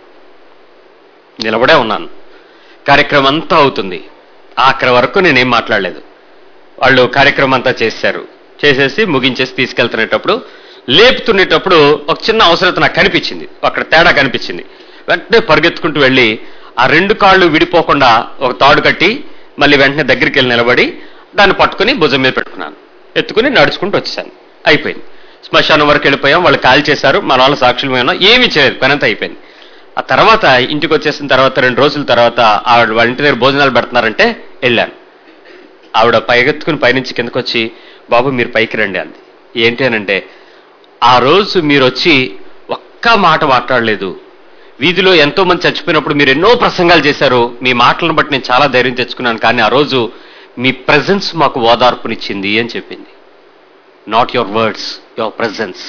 నిలబడే ఉన్నాను. కార్యక్రమం అంతా అవుతుంది, ఆఖరి వరకు నేనేం మాట్లాడలేదు. వాళ్ళు కార్యక్రమం అంతా చేసేసి ముగించేసి తీసుకెళ్తున్నప్పుడు లేపుతున్నప్పుడు ఒక చిన్న అవసరత నాకు కనిపించింది. అక్కడ తేడా కనిపించింది. వెంటనే పరిగెత్తుకుంటూ వెళ్ళి ఆ 2 కాళ్ళు విడిపోకుండా ఒక తాడు కట్టి మళ్ళీ వెంటనే దగ్గరికి వెళ్ళి నిలబడి దాన్ని పట్టుకుని భుజం మీద పెట్టుకున్నాను. ఎత్తుకుని నడుచుకుంటూ వచ్చాను. అయిపోయింది. శ్మశానం వరకు వెళ్ళిపోయాం. వాళ్ళు కాల్ చేశారు, మన వాళ్ళ సాక్షులమైనా ఏమీ చేయలేదు, పనంతా అయిపోయింది. ఆ తర్వాత ఇంటికి వచ్చేసిన తర్వాత 2 రోజుల తర్వాత ఆవిడ వాళ్ళ ఇంటి దగ్గర భోజనాలు పెడుతున్నారంటే వెళ్ళాను. ఆవిడ పైగెత్తుకుని పైనుంచి కిందకు వచ్చి, బాబు మీరు పైకి రండి అంది. ఏంటి అనంటే, ఆ రోజు మీరు వచ్చి ఒక్క మాట మాట్లాడలేదు, వీధిలో ఎంతో మంది చచ్చిపోయినప్పుడు మీరు ఎన్నో ప్రసంగాలు చేశారు, మీ మాటలను బట్టి నేను చాలా ధైర్యం తెచ్చుకున్నాను, కానీ ఆ రోజు మీ ప్రెజెన్స్ మాకు ఓదార్పునిచ్చింది అని చెప్పింది. Not your words, your presence.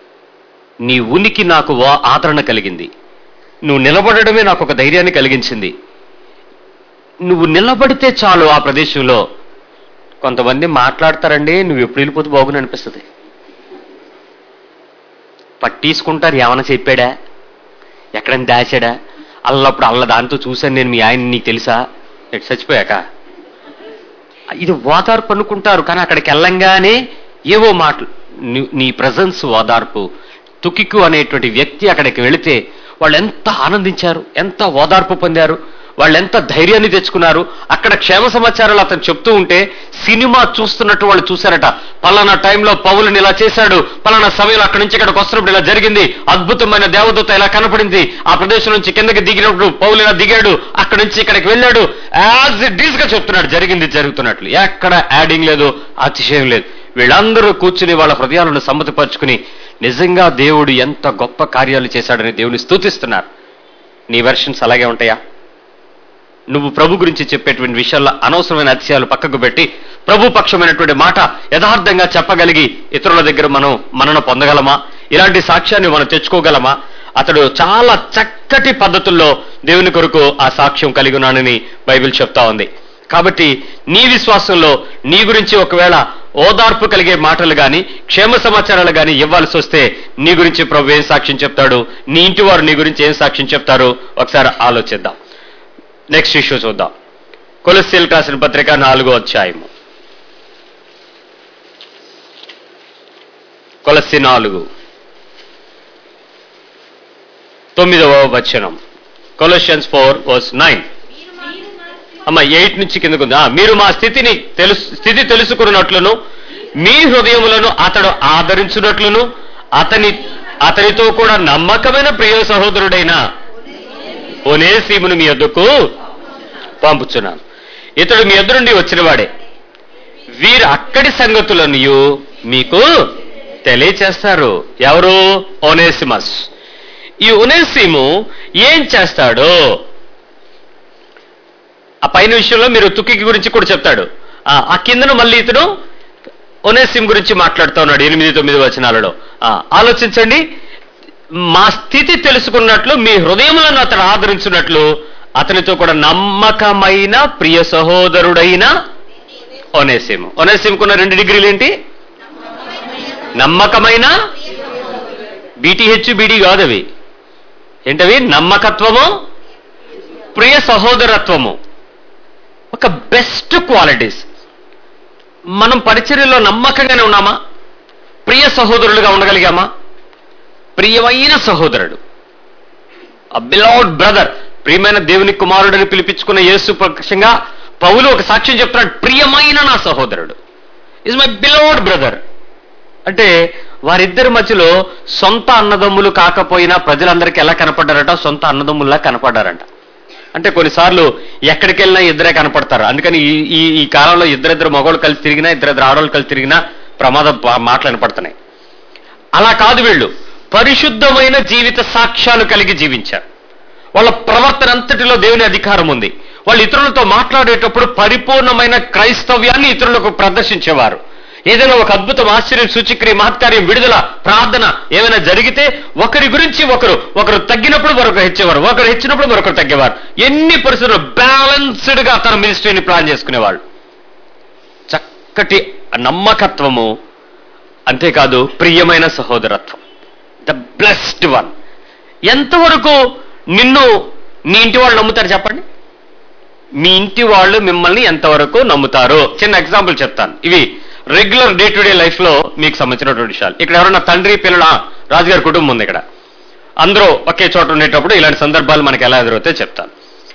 నీ ఉనికి నాకు ఆదరణ కలిగింది. నువ్వు నిలబడమే నాకు ఒక ధైర్యాన్ని కలిగించింది. నువ్వు నిలబడితే చాలు ఆ ప్రదేశంలో, కొంతమంది మాట్లాడతారండి, నువ్వు ఎప్పుడు వెళ్ళిపోతే బాగుని అనిపిస్తుంది. పట్టేసుకుంటారు, ఏమైనా చెప్పాడా, ఎక్కడైనా దాచాడా, అల్లప్పుడు దాంతో చూశాను నేను మీ ఆయన, నీకు తెలుసా, ఎటు చచ్చిపోయాక. ఇది ఓదార్పు అనుకుంటారు, కానీ అక్కడికి వెళ్ళంగానే ఏవో మాటలు. నీ ప్రజెన్స్ ఓదార్పు. తుకికు అనేటువంటి వ్యక్తి అక్కడికి వెళితే వాళ్ళు ఎంత ఆనందించారు, ఎంత ఓదార్పు పొందారు, వాళ్ళు ఎంత ధైర్యాన్ని తెచ్చుకున్నారు. అక్కడ క్షేమ సమాచారాలు అతను చెప్తూ ఉంటే సినిమా చూస్తున్నట్టు వాళ్ళు చూశారట. పలానా టైంలో పౌలుని ఇలా చేశాడు, పలానా సమయంలో అక్కడి నుంచి ఇక్కడికి వస్తున్నప్పుడు ఇలా జరిగింది, అద్భుతమైన దేవదూత ఇలా కనపడింది, ఆ ప్రదేశం నుంచి కిందకి దిగినప్పుడు పౌలు ఇలా దిగాడు, అక్కడి నుంచి ఇక్కడికి వెళ్ళాడు, యాజ్ ఇట్ ఈస్ గా చెప్తున్నాడు, జరిగింది జరుగుతున్నట్లు. ఎక్కడ యాడింగ్ లేదు, అతిశయం లేదు. వీళ్ళందరూ కూర్చుని వాళ్ళ హృదయాలను సమ్మతిపరుచుకుని నిజంగా దేవుడు ఎంత గొప్ప కార్యాలు చేశాడని దేవుని స్తుతిస్తున్నారు. నీ వెర్షన్స్ అలాగే ఉంటాయా? నువ్వు ప్రభు గురించి చెప్పేటువంటి విషయాల్లో అనవసరమైన అతిశయాలు పక్కకు పెట్టి ప్రభు పక్షమైనటువంటి మాట యథార్థంగా చెప్పగలిగి ఇతరుల దగ్గర మనం మనను పొందగలమా? ఇలాంటి సాక్ష్యాన్ని మనం తెచ్చుకోగలమా? అతడు చాలా చక్కటి పద్ధతుల్లో దేవుని కొరకు ఆ సాక్ష్యం కలిగి ఉన్నానని బైబిల్ చెప్తా ఉంది. కాబట్టి నీ విశ్వాసంలో నీ గురించి ఒకవేళ ఓదార్పు కలిగే మాటలు గాని క్షేమ సమాచారాలు గాని ఇవ్వాల్సి వస్తే నీ గురించి ప్రభు ఏం సాక్ష్యం చెప్తాడు, నీ ఇంటి వారు నీ గురించి ఏం సాక్ష్యం చెప్తారు ఒకసారి ఆలోచిద్దాం. నెక్స్ట్ ఇష్యూ చూద్దాం. కొలస్సీయులకు రాసిన పత్రిక 4వ అధ్యాయము. కొలస్సీ 4:9 వచనం. కొలసియన్స్ 4:9. 8 నుంచి కిందకు. మీరు మా స్థితి తెలుసుకున్నట్లును మీ హృదయములను అతడు ఆదరించున్నట్లును అతనితో కూడా నమ్మకమైన ప్రియ సహోదరుడైన ఒనేసిమును మీ యొద్దకు పంపుచున్నాను. ఇతడు మీ యొద్ద నుండి వచ్చిన వాడే. వీరు అక్కడి సంగతులను మీకు తెలియచేస్తారు. ఎవరు? ఒనేసిమస్. ఈ ఒనేసిము ఏం చేస్తాడో ఆ పైన విషయంలో మీరు తుకికి గురించి కూడా చెప్తాడు. ఆ కిందను మళ్ళీ ఇతను ఒనేసిం గురించి మాట్లాడుతూ ఉన్నాడు 8-9 వచనాలలో. ఆలోచించండి. మా స్థితి తెలుసుకున్నట్లు మీ హృదయములను అతను ఆదరించున్నట్లు అతనితో కూడా నమ్మకమైన ప్రియ సహోదరుడైన ఒనేసిము. ఒనేసిముకున్న 2 డిగ్రీలు ఏంటి? నమ్మకమైన, BTH BD కాదు అవి. ఏంటవి? నమ్మకత్వము, ప్రియ సహోదరత్వము. ఒక బెస్ట్ క్వాలిటీస్. మనం పరిచర్యలో నమ్మకంగానే ఉన్నామా? ప్రియ సహోదరులుగా ఉండగలిగామా? ప్రియమైన సహోదరుడు, బిలౌడ్ బ్రదర్, ప్రియమైన దేవుని కుమారుడిని పిలిపించుకున్న యేసు పక్షంగా పౌలు ఒక సాక్ష్యం చెప్తున్నాడు, ప్రియమైన నా సహోదరుడు ఈజ్ మై బిలౌడ్ బ్రదర్. అంటే వారిద్దరి మధ్యలో సొంత అన్నదమ్ములు కాకపోయినా ప్రజలందరికీ ఎలా కనపడ్డారట? సొంత అన్నదమ్ముల్లా కనపడ్డారంట. అంటే కొన్నిసార్లు ఎక్కడికి వెళ్ళినా ఇద్దరే కనపడతారు. అందుకని ఈ కాలంలో ఇద్దరిద్దరు మగవాళ్ళు కలిసి తిరిగినా, ఇద్దరిద్దరు ఆడవాళ్ళు కలిసి తిరిగినా ప్రమాద మాటలు కనపడుతున్నాయి. అలా కాదు, వీళ్ళు పరిశుద్ధమైన జీవిత సాక్ష్యాలు కలిగి జీవించారు. వాళ్ళ ప్రవర్తన అంతటిలో దేవుని అధికారం ఉంది. వాళ్ళు ఇతరులతో మాట్లాడేటప్పుడు పరిపూర్ణమైన క్రైస్తవ్యాన్ని ఇతరులకు ప్రదర్శించేవారు. ఏదైనా ఒక అద్భుతం, ఆశ్చర్యం, సూచక్రియ, మహత్కార్యం, విడుదల, ప్రార్థన ఏమైనా జరిగితే ఒకరి గురించి ఒకరు తగ్గినప్పుడు మరొకరు హెచ్చేవారు, ఒకరు హెచ్చినప్పుడు మరొకరు తగ్గేవారు. ఎన్ని పరిస్థితుల్లో బ్యాలెన్స్డ్ గా తన మినిస్ట్రీని ప్లాన్ చేసుకునేవాళ్ళు. చక్కటి నమ్మకత్వము, అంతేకాదు ప్రియమైన సహోదరత్వం, ద బ్లెస్డ్ వన్. ఎంతవరకు నిన్ను నీ ఇంటి వాళ్ళు నమ్ముతారు చెప్పండి? మీ ఇంటి వాళ్ళు మిమ్మల్ని ఎంతవరకు నమ్ముతారో చిన్న ఎగ్జాంపుల్ చెప్తాను. ఇవి regular day to day life లో మీకు సంబంధించినటువంటి విషయాలు. ఇక్కడ ఎవరన్నా తండ్రి పిల్లల రాజుగారి కుటుంబం ఉంది. ఇక్కడ అందరూ ఒకే చోట ఉండేటప్పుడు ఇలాంటి సందర్భాలు మనకి ఎలా ఎదురవుతాయో చెప్తాను.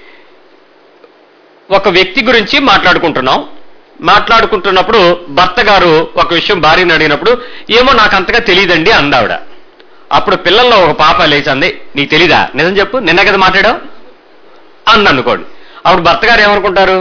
ఒక వ్యక్తి గురించి మాట్లాడుకుంటున్నప్పుడు భర్త గారు ఒక విషయం భార్యని అడిగినప్పుడు, ఏమో నాకు అంతగా తెలియదండి అందావిడ. అప్పుడు పిల్లల్లో ఒక పాప లేచంది, నీకు తెలీదా? నిజం చెప్పు, నిన్న కదా మాట్లాడావు అంది అనుకోండి. అప్పుడు భర్త గారు ఏమనుకుంటారు?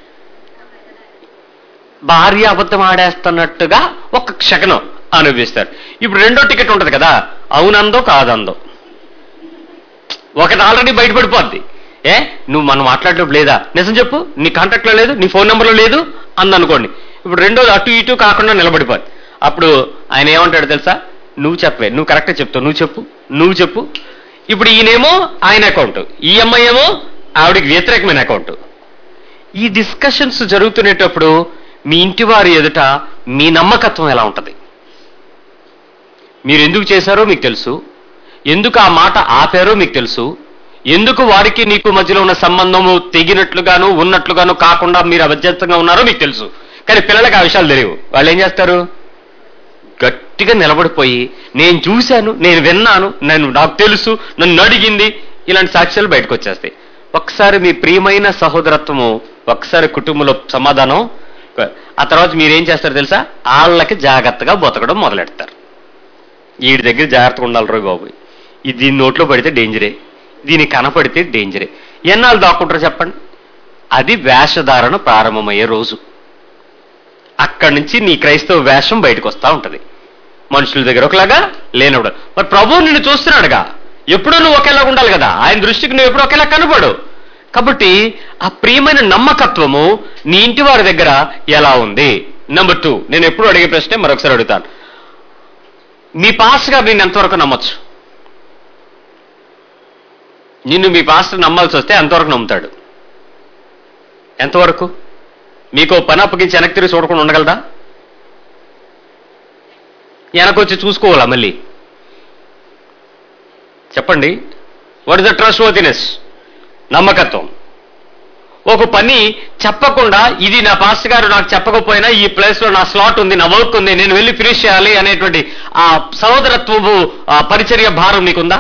భార్య అబద్ధం ఆడేస్తున్నట్టుగా ఒక క్షణం అనుభవిస్తారు. ఇప్పుడు రెండో టికెట్ ఉంటుంది కదా, అవునందో కాదందో. ఒకటి ఆల్రెడీ బయటపడిపోద్ది. నువ్వు మనం మాట్లాడేటప్పుడు లేదా? నిజం చెప్పు, నీ కాంటాక్ట్ లో లేదు, నీ ఫోన్ నెంబర్లో లేదు అందనుకోండి. ఇప్పుడు రెండోది అటు ఇటు కాకుండా నిలబడిపోద్ది. అప్పుడు ఆయన ఏమంటాడు తెలుసా? నువ్వు చెప్పే, నువ్వు కరెక్ట్గా చెప్తావు, నువ్వు చెప్పు. ఇప్పుడు ఈయనేమో ఆయన అకౌంట్, ఈ అమ్మాయి ఏమో ఆవిడికి వ్యతిరేకమైన అకౌంట్. ఈ డిస్కషన్స్ జరుగుతునేటప్పుడు మీ ఇంటి వారి ఎదుట మీ నమ్మకత్వం ఎలా ఉంటుంది? మీరు ఎందుకు చేశారో మీకు తెలుసు, ఎందుకు ఆ మాట ఆపారో మీకు తెలుసు, ఎందుకు వారికి నీకు మధ్యలో ఉన్న సంబంధము తెగినట్లుగాను ఉన్నట్లుగాను కాకుండా మీరు అభ్యంతంగా ఉన్నారో మీకు తెలుసు. కానీ పిల్లలకు ఆ విషయాలు తెలియవు. వాళ్ళు ఏం చేస్తారు? గట్టిగా నిలబడిపోయి నేను చూశాను, నేను విన్నాను, నాకు తెలుసు, నన్ను అడిగింది, ఇలాంటి సాక్ష్యాలు బయటకు వచ్చేస్తాయి. ఒకసారి మీ ప్రియమైన సహోదరత్వము, ఒకసారి కుటుంబంలో సమాధానం, ఆ తర్వాత మీరేం చేస్తారు తెలుసా? వాళ్ళకి జాగ్రత్తగా బతకడం మొదలెడతారు. వీడి దగ్గర జాగ్రత్తగా ఉండాలి రోయ్ బాబు, ఇది దీని నోట్లో పడితే డేంజరే, దీనికి కనపడితే డేంజరే. ఎన్నాళ్ళు దాక్కుంటారు చెప్పండి? అది వేషధారణ ప్రారంభమయ్యే రోజు. అక్కడి నుంచి నీ క్రైస్తవ వేషం బయటకు వస్తూ ఉంటుంది. మనుషుల దగ్గర ఒకలాగా లేనప్పుడు. మరి ప్రభువు నిన్ను చూస్తున్నాడుగా, ఎప్పుడూ నువ్వు ఒకేలాగా ఉండాలి కదా, ఆయన దృష్టికి నువ్వు ఎప్పుడు ఒకేలా కనపడు. కాబట్టి ఆ ప్రియమైన నమ్మకత్వము నీ ఇంటి వారి దగ్గర ఎలా ఉంది? నెంబర్ 2, నేను ఎప్పుడు అడిగే ప్రశ్నే మరొకసారి అడుగుతాను. మీ పాస్టర్ గారు నిన్ను ఎంతవరకు నమ్మొచ్చు? నిన్ను మీ పాస్టర్ నమ్మాల్సి వస్తే ఎంతవరకు నమ్ముతాడు? ఎంతవరకు? మీకు పని అప్పగించి వెనక్కి తిరిగి చూడకుండా ఉండగలదా? వెనకొచ్చి చూసుకోవాలా మళ్ళీ? చెప్పండి. What is the trustworthiness? నమ్మకత్వం. ఒక పని చెప్పకుండా, ఇది నా పాస్టర్ గారు నాకు చెప్పకపోయినా ఈ ప్లేస్ లో నా స్లాట్ ఉంది, నా వర్క్ ఉంది, నేను వెళ్ళి ఫినిష్ చేయాలి అనేటువంటి ఆ సహోదరత్వము, ఆ పరిచర్య భారం నీకుందా?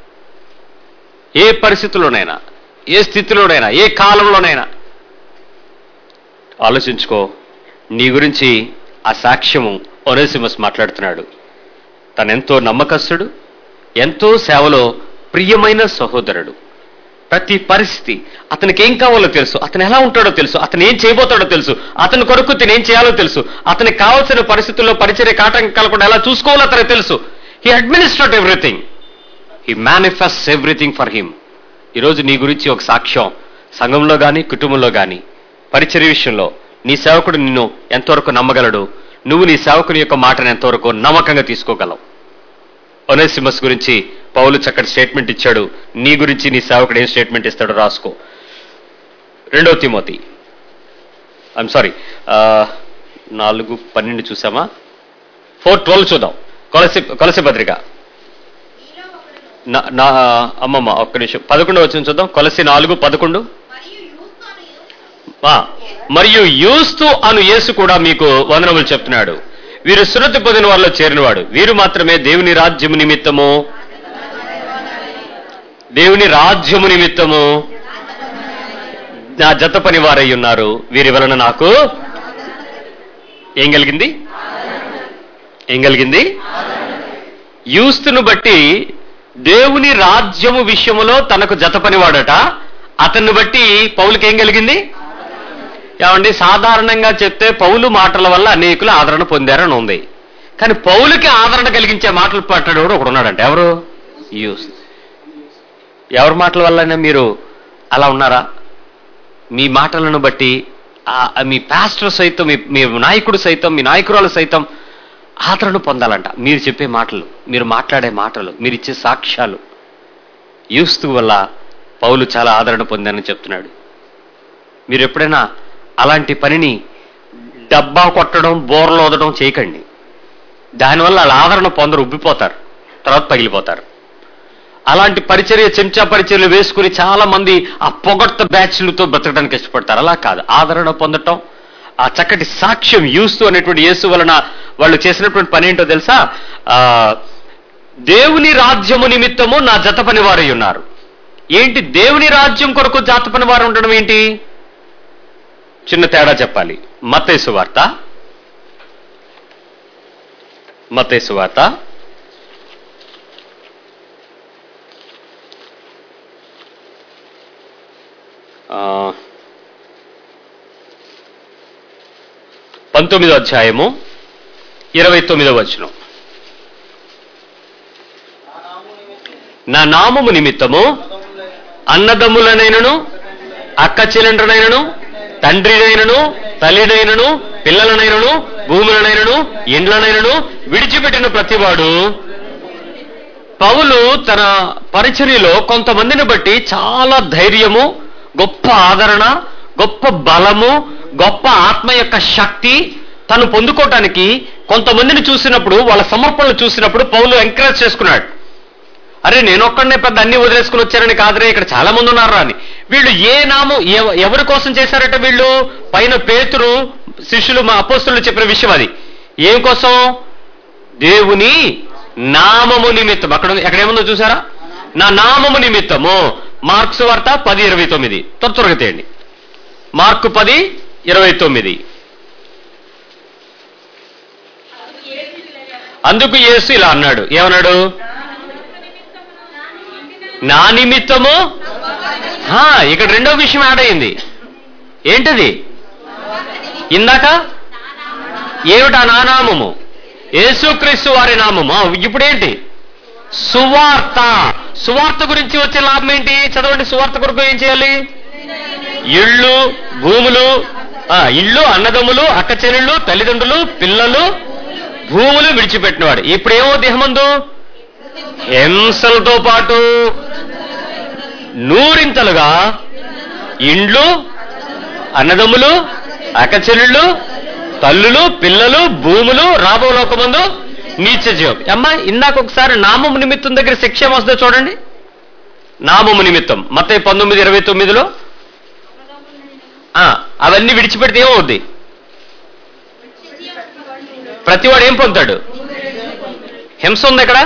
ఏ పరిస్థితుల్లోనైనా, ఏ స్థితిలోనైనా, ఏ కాలంలోనైనా ఆలోచించుకో. నీ గురించి ఆ సాక్ష్యము ఒనేసిమస్ మాట్లాడుతున్నాడు. తనెంతో నమ్మకస్తుడు, ఎంతో సేవలో ప్రియమైన సహోదరుడు. ప్రతి పరిస్థితి, అతనికి ఏం కావాలో తెలుసు, అతను ఎలా ఉంటాడో తెలుసు, అతను ఏం చేయబోతాడో తెలుసు, అతని కొరకు తినేం చేయాలో తెలుసు, అతనికి కావాల్సిన పరిస్థితుల్లో పరిచర్య కాటం కలగకుండా ఎలా చూసుకోవాలో అతనికి తెలుసు. He administrate everything, he manifests everything for him. ఈరోజు నీ గురించి ఒక సాక్ష్యం సంఘంలో కానీ కుటుంబంలో కానీ పరిచర్య విషయంలో నీ సేవకుడు నిన్ను ఎంతవరకు నమ్మగలడు, నువ్వు నీ సేవకుని యొక్క మాటను ఎంతవరకు నమ్మకంగా తీసుకోగలవు. ఒనేసిమస్ గురించి పౌలు చక్కటి స్టేట్మెంట్ ఇచ్చాడు. నీ గురించి నీ సేవకుడు ఏం స్టేట్మెంట్ ఇస్తాడో రాసుకో. 2 తిమోతి 4:12 చూసామా? 4:12 చూద్దాం. కొలసి పత్రిక అమ్మమ్మ ఒక్క నిమిషం, 11 వచ్చిన చూద్దాం. కొలసి 4:11. మరియు యూస్తు అను యేసు కూడా మీకు వందనములు చెప్తున్నాడు. వీరు సున్నతి పొందిన వారిలో చేరినవాడు. వీరు మాత్రమే దేవుని రాజ్యము నిమిత్తము నా జత పని వారై ఉన్నారు. వీరి వలన నాకు ఏం కలిగింది? యూస్తును బట్టి దేవుని రాజ్యము విషయములో తనకు జత పనివాడట. అతన్ని బట్టి పౌలుకి ఏం కలిగింది? ఏమండి, సాధారణంగా చెప్తే పౌలు మాటల వల్ల అనేకులు ఆదరణ పొందారని ఉంది. కానీ పౌలుకి ఆదరణ కలిగించే మాటలు పట్టాడు కూడా ఒకడు ఉన్నాడంటే. ఎవరు? యూస్. ఎవరి మాటల వల్లనే మీరు అలా ఉన్నారా? మీ మాటలను బట్టి మీ పాస్టర్ సైతం, మీ నాయకుడు సైతం, మీ నాయకురాలు సైతం ఆదరణ పొందాలంట. మీరు చెప్పే మాటలు, మీరు మాట్లాడే మాటలు, మీరు ఇచ్చే సాక్ష్యాలు. యూస్తు వల్ల పౌలు చాలా ఆదరణ పొందానని చెప్తున్నాడు. మీరు ఎప్పుడైనా అలాంటి పనిని డబ్బా కొట్టడం, బోర్లు వదడం చేయకండి. దానివల్ల వాళ్ళ ఆదరణ పొందరు, ఉబ్బిపోతారు, తర్వాత పగిలిపోతారు. అలాంటి పరిచర్య, చెంచా పరిచర్యలు వేసుకుని చాలా మంది ఆ పొగడ్త బ్యాచ్లతో బ్రతకడానికి ఇష్టపడతారు. అలా కాదు, ఆదరణ పొందటం, ఆ చక్కటి సాక్ష్యం. యూస్తు అనేటువంటి యేసు వలన వాళ్ళు చేసినటువంటి పని ఏంటో తెలుసా? దేవుని రాజ్యము నిమిత్తము నా జత పని వారై ఉన్నారు. ఏంటి దేవుని రాజ్యం కొరకు జత పని వారు ఉండడం ఏంటి? చిన్న తేడా చెప్పాలి. మత్తయి సువార్త 19వ అధ్యాయము 29వ వచనం. నా నామము నిమిత్తము అన్నదమ్ములనైనను, అక్క చెల్లెండ్రనైనను, తండ్రినైనను, తల్లినైనను, పిల్లలనైనను, భూములనైనను, ఇండ్లనైనను విడిచిపెట్టిన ప్రతివాడు. పౌలు తన పరిచర్యలో కొంతమందిని బట్టి చాలా ధైర్యము, గొప్ప ఆదరణ, గొప్ప బలము, గొప్ప ఆత్మ యొక్క శక్తి తను పొందుకోవటానికి కొంతమందిని చూసినప్పుడు, వాళ్ళ సమర్పణలు చూసినప్పుడు పౌలు ఎంకరేజ్ చేసుకున్నాడు. అరే నేను ఒక్కడనే పెద్ద అన్ని వదిలేసుకుని వచ్చారని కాదురే, ఇక్కడ చాలా మంది ఉన్నారా అని. వీళ్ళు ఏ నామం ఎవరి కోసం చేశారట? వీళ్ళు పైన పేతురు శిష్యులు మా అపోస్తలులు చెప్పిన విషయం అది. ఏం కోసం? దేవుని నామము నిమిత్తం. ఎక్కడేముందో చూసారా? నా నామము నిమిత్తము. మార్క్స్ వార్త 10:29 త్వరగా తీయండి. మార్కు 10:29. అందుకు యేసు ఇలా అన్నాడు. ఏమన్నాడు? నా నిమిత్తము. ఇక్కడ రెండో విషయం యాడ్ అయింది. ఏంటది? ఇందాక ఏమిటా నా నామము? యేసుక్రీస్తు వారి నామము. ఇప్పుడేంటి? సువార్త. సువార్త గురించి వచ్చే లాభం ఏంటి? చదవండి. సువార్త కొరకు ఏం చేయాలి? ఇళ్ళు, భూములు, ఇళ్ళు, అన్నదమ్ములు, అక్క చెల్లెళ్ళు, తల్లిదండ్రులు, పిల్లలు, భూములు విడిచిపెట్టినవాడు. ఇప్పుడేమో దేహమందు హింసలతో పాటు నూరింతలుగా ఇండ్లు, అన్నదమ్ములు, అక్క చెల్లెళ్ళు, తల్లులు, పిల్లలు, భూములు, రాబో లోకమందు నీచ జీవం. అమ్మా ఇందాక ఒకసారి నామము నిమిత్తం దగ్గర శిక్ష వస్తుందో చూడండి. నామము నిమిత్తం మత్తయి 19:29 అవన్నీ విడిచిపెడితే ఏమవుద్ది? ప్రతివాడు ఏం పొందుతాడు? హింస ఉంది ఇక్కడ?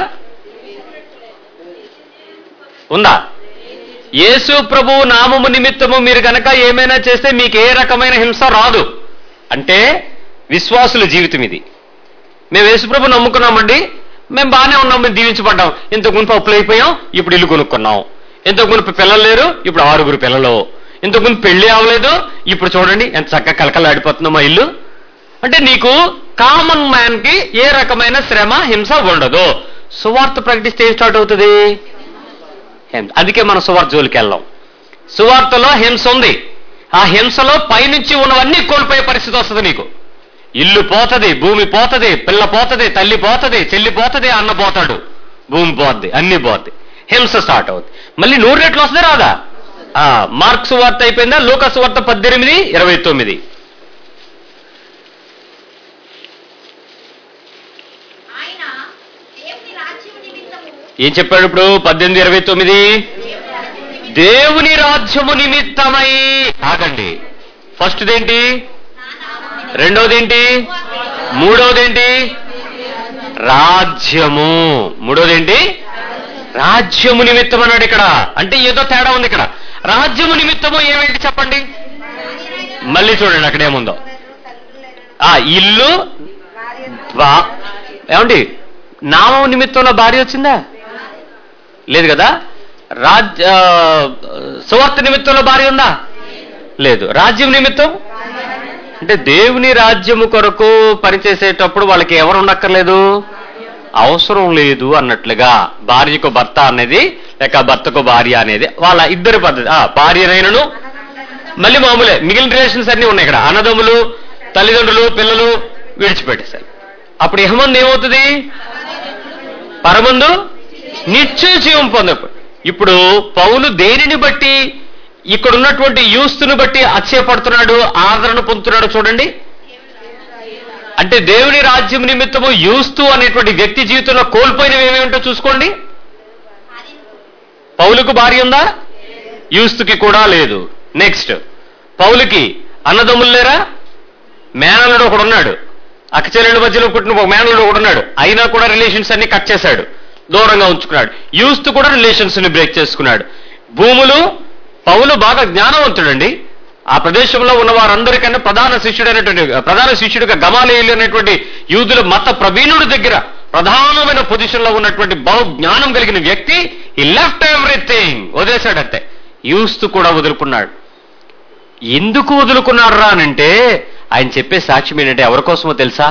ఉందా? యేసు ప్రభువు నామము నిమిత్తము మీరు కనుక ఏమైనా చేస్తే మీకు ఏ రకమైన హింస రాదు. అంటే విశ్వాసుల జీవితం ఇది. మేము యేసు ప్రభు నమ్ముకున్నామండి, మేము బాగానే ఉన్నాం, మేము దీవించబడ్డాం. ఇంతకు మునుపు అప్పులు అయిపోయాం, ఇప్పుడు ఇల్లు కొనుక్కున్నాం. ఇంతకు మునుపు పిల్లలు లేరు, ఇప్పుడు 6 పిల్లలు. ఇంతకు ముందు పెళ్లి అవ్వలేదు, ఇప్పుడు చూడండి ఎంత చక్కగా కలకలాడిపోతుందో మా ఇల్లు. అంటే నీకు కామన్ మ్యాన్ కి ఏ రకమైన శ్రమ, హింస ఉండదు. సువార్త ప్రకటిస్తే ఏం స్టార్ట్ అవుతుంది? అందుకే మనం సువార్త జోలికి వెళ్ళాం. సువార్తలో హింస ఉంది. ఆ హింసలో పైనుంచి ఉన్నవన్నీ కోల్పోయే పరిస్థితి వస్తుంది నీకు. ఇల్లు పోతుంది, భూమి పోతుంది, పిల్ల పోతుంది, తల్లి పోతుంది, చెల్లి పోతుంది, అన్న పోతాడు, భూమి పోద్ది, అన్ని పోద్ది. హింస స్టార్ట్ అవుతుంది. మళ్ళీ 100 రెట్లు వస్తుంది రాదా? మార్క్స్ వార్త అయిపోయిందా? లూకాసు వార్త 18:29. ఏం చెప్పాడు ఇప్పుడు? 18:29 దేవుని రాజ్యము నిమిత్తమై. ఆగండి. ఫస్ట్దేంటి? రెండోదేంటి? మూడోదేంటి? రాజ్యము. మూడోదేంటి? రాజ్యము నిమిత్తం అన్నాడు ఇక్కడ. అంటే ఏదో తేడా ఉంది ఇక్కడ. రాజ్యము నిమిత్తము ఏమేంటి చెప్పండి? మళ్ళీ చూడండి అక్కడ ఏముందో. ఇల్లు. ఏమండి నామం నిమిత్తంలో భార్య వచ్చిందా? లేదు కదా. సువార్త నిమిత్తంలో భార్య ఉందా? లేదు. రాజ్యం నిమిత్తం అంటే దేవుని రాజ్యము కొరకు పనిచేసేటప్పుడు వాళ్ళకి ఎవరు ఉండక్కర్లేదు, అవసరం లేదు అన్నట్లుగా. భార్యకు భర్త అనేది లేక భర్తకు భార్య అనేది వాళ్ళ ఇద్దరి పద్ధతి. భార్యనైనను మళ్ళీ మామూలే, మిగిలిన రిలేషన్స్ అన్నీ ఉన్నాయి ఇక్కడ. అన్నదమ్ములు, తల్లిదండ్రులు, పిల్లలు విడిచిపెట్టేశారు. అప్పుడు ఇహమందు ఏమవుతుంది? పరమందు నిత్య జీవం పొందప్పుడు. ఇప్పుడు పౌలు దేనిని బట్టి ఇక్కడ ఉన్నటువంటి యూస్తును బట్టి అచ్చయపడుతున్నాడు, ఆదరణ పొందుతున్నాడు చూడండి. అంటే దేవుని రాజ్యం నిమిత్తము యూస్తు అనేటువంటి వ్యక్తి జీవితంలో కోల్పోయినవి ఏమేమిటో చూసుకోండి. పౌలుకు భార్య ఉందా? యూస్తుకి కూడా లేదు. నెక్స్ట్, పౌలుకి అన్నదమ్ములు లేరా? మేనల్లుడు ఒకడున్నాడు, అక్కచెల్లెళ్ళ మధ్యలో పుట్టిన ఒక మేనల్లుడు ఒకడున్నాడు. అయినా కూడా రిలేషన్స్ అన్ని కట్ చేశాడు, దూరంగా ఉంచుకున్నాడు. యూస్తు కూడా రిలేషన్స్ ని బ్రేక్ చేసుకున్నాడు. భూములు. పౌలు బాగా జ్ఞానవంతుడండి. ఆ ప్రదేశంలో ఉన్న వారందరికన్నా ప్రధాన శిష్యుడిగా గమాలియేలు అనేటువంటి యూదుల మత ప్రవీణుడి దగ్గర ప్రధానమైన పొజిషన్లో ఉన్నటువంటి బహు జ్ఞానం కలిగిన వ్యక్తి ఈ లెఫ్ట్ ఎవ్రీథింగ్, వదిలేశాడంతే. యూస్తు కూడా వదులుకున్నాడు. ఎందుకు వదులుకున్నాడు రా అనంటే ఆయన చెప్పే సాక్ష్యం ఏంటంటే ఎవరికోసమో తెలుసా?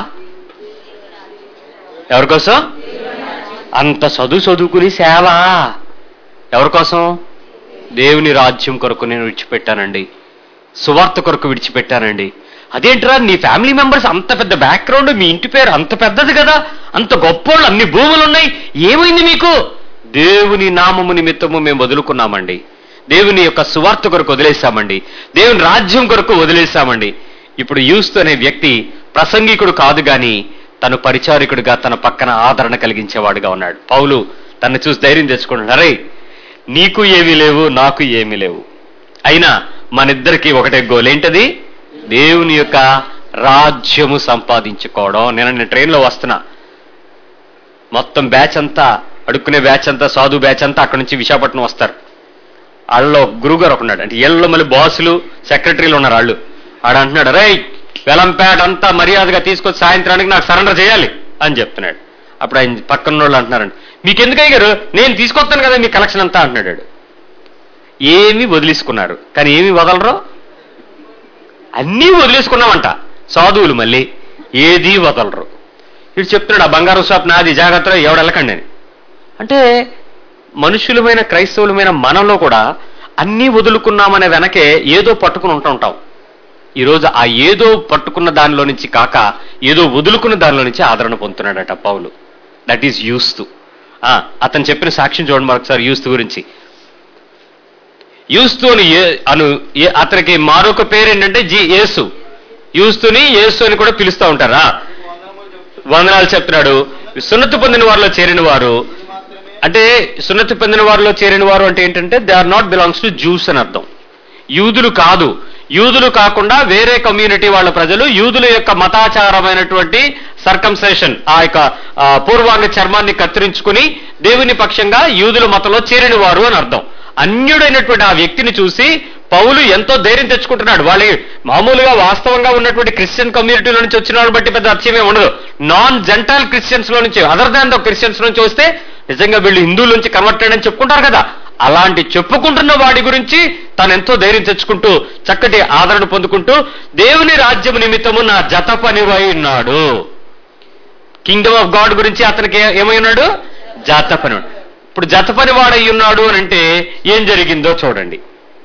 ఎవరికోసం? అంత చదువుకుని సేవ ఎవరికోసం? దేవుని రాజ్యం కొరకు నేను విడిచిపెట్టానండి, సువార్త కొరకు విడిచిపెట్టానండి. అదేంట్రా నీ ఫ్యామిలీ మెంబర్స్ అంత పెద్ద బ్యాక్గ్రౌండ్, మీ ఇంటి పేరు అంత పెద్దది కదా, అంత గొప్పోళ్ళు, అన్ని భూములు ఉన్నాయి, ఏమైంది మీకు? దేవుని నామము నిమిత్తము మేము వదులుకున్నామండి, దేవుని యొక్క సువార్త కొరకు వదిలేశామండి, దేవుని రాజ్యం కొరకు వదిలేశామండి. ఇప్పుడు యూస్తు అనే వ్యక్తి ప్రసంగికుడు కాదు గాని తను పరిచారికుడిగా తన పక్కన ఆదరణ కలిగించేవాడుగా ఉన్నాడు. పౌలు తను చూసి ధైర్యం తెచ్చుకుంటున్నాడు, అరే నీకు ఏమీ లేవు, నాకు ఏమీ లేవు, అయినా మనిద్దరికి ఒకటే గోల్, ఏంటది? దేవుని యొక్క రాజ్యము సంపాదించుకోవడం. నేను ట్రైన్లో వస్తున్నా, మొత్తం బ్యాచ్ అంతా, అడుక్కునే బ్యాచ్ అంతా, సాధు బ్యాచ్ అంతా అక్కడి నుంచి విశాఖపట్నం వస్తారు. వాళ్ళలో గురువుగారు ఒకన్నాడు, అంటే వీళ్ళలో మళ్ళీ బాసులు సెక్రటరీలు ఉన్నారు. వాళ్ళు అంటున్నాడు, రై వెలంపేట అంతా మర్యాదగా తీసుకొచ్చి సాయంత్రానికి నాకు సరెండర్ చేయాలి అని చెప్తున్నాడు. అప్పుడు ఆయన పక్కన వాళ్ళు అంటున్నారండి, మీకెందుకు అయ్యారు, నేను తీసుకొస్తాను కదా మీ కలెక్షన్ అంతా అంటున్నాడు. ఏమీ వదిలేసుకున్నారు, కానీ ఏమి వదలరు, అన్నీ వదిలేసుకున్నామంట సాధువులు, మళ్ళీ ఏదీ వదలరు. ఇటు చెప్తున్నాడు, ఆ బంగారం షాప్ నాది, జాగ్రత్తలో ఎవడెళ్ళకండి అని. అంటే మనుషులమైన క్రైస్తవులమైన మనలో కూడా అన్నీ వదులుకున్నామనే వెనకే ఏదో పట్టుకుని ఉంటాం. ఈరోజు ఆ ఏదో పట్టుకున్న దానిలో నుంచి కాక ఏదో వదులుకున్న దానిలో నుంచి ఆదరణ పొందుతున్నాడట పౌలు. That is యూస్తు. అతను చెప్పిన సాక్ష్యం చూడండి మరొకసారి యూస్తు గురించి. యూస్తు అని అతనికి మరొక పేరు ఏంటంటే యేసు. యూస్తుని యేసు అని కూడా పిలుస్తూ ఉంటారా? వందనాలు చెప్తున్నాడు. సున్నతి పొందిన వారిలో చేరిన వారు అంటే, సున్నతి పొందిన వారిలో చేరిన వారు అంటే ఏంటంటే they are not belongs to Jews అని అర్థం. యూదులు కాదు, యూదులు కాకుండా వేరే కమ్యూనిటీ వాళ్ళ ప్రజలు, యూదుల యొక్క మతాచారమైనటువంటి సర్కంసెషన్, ఆ యొక్క పూర్వాంగ చర్మాన్ని కత్తిరించుకుని దేవుని పక్షంగా యూదుల మతంలో చేరిన వారు అని అర్థం. అన్యుడైనటువంటి ఆ వ్యక్తిని చూసి పౌలు ఎంతో ధైర్యం తెచ్చుకుంటున్నాడు. వాళ్ళకి మామూలుగా వాస్తవంగా ఉన్నటువంటి క్రిస్టియన్ కమ్యూనిటీలో నుంచి వచ్చిన వాళ్ళని బట్టి పెద్ద అత్యమే ఉండదు. నాన్ జెంటైల్ క్రిస్టియన్స్ లో నుంచి, అదర్ దాన్ ద క్రిస్టియన్స్ నుంచి వస్తే నిజంగా వీళ్ళు హిందువుల నుంచి కన్వర్ట్ అయ్యని చెప్పుకుంటారు కదా, అలాంటి చెప్పుకుంటున్న వాడి గురించి తను ఎంతో ధైర్యం తెచ్చుకుంటూ చక్కటి ఆదరణ పొందుకుంటూ దేవుని రాజ్యం నిమిత్తము నా జత పనివై ఉన్నాడు. కింగ్డమ్ ఆఫ్ గాడ్ గురించి అతనికి ఏమై ఉన్నాడు? జత పని. ఇప్పుడు జత పని వాడై ఉన్నాడు అని అంటే ఏం జరిగిందో చూడండి.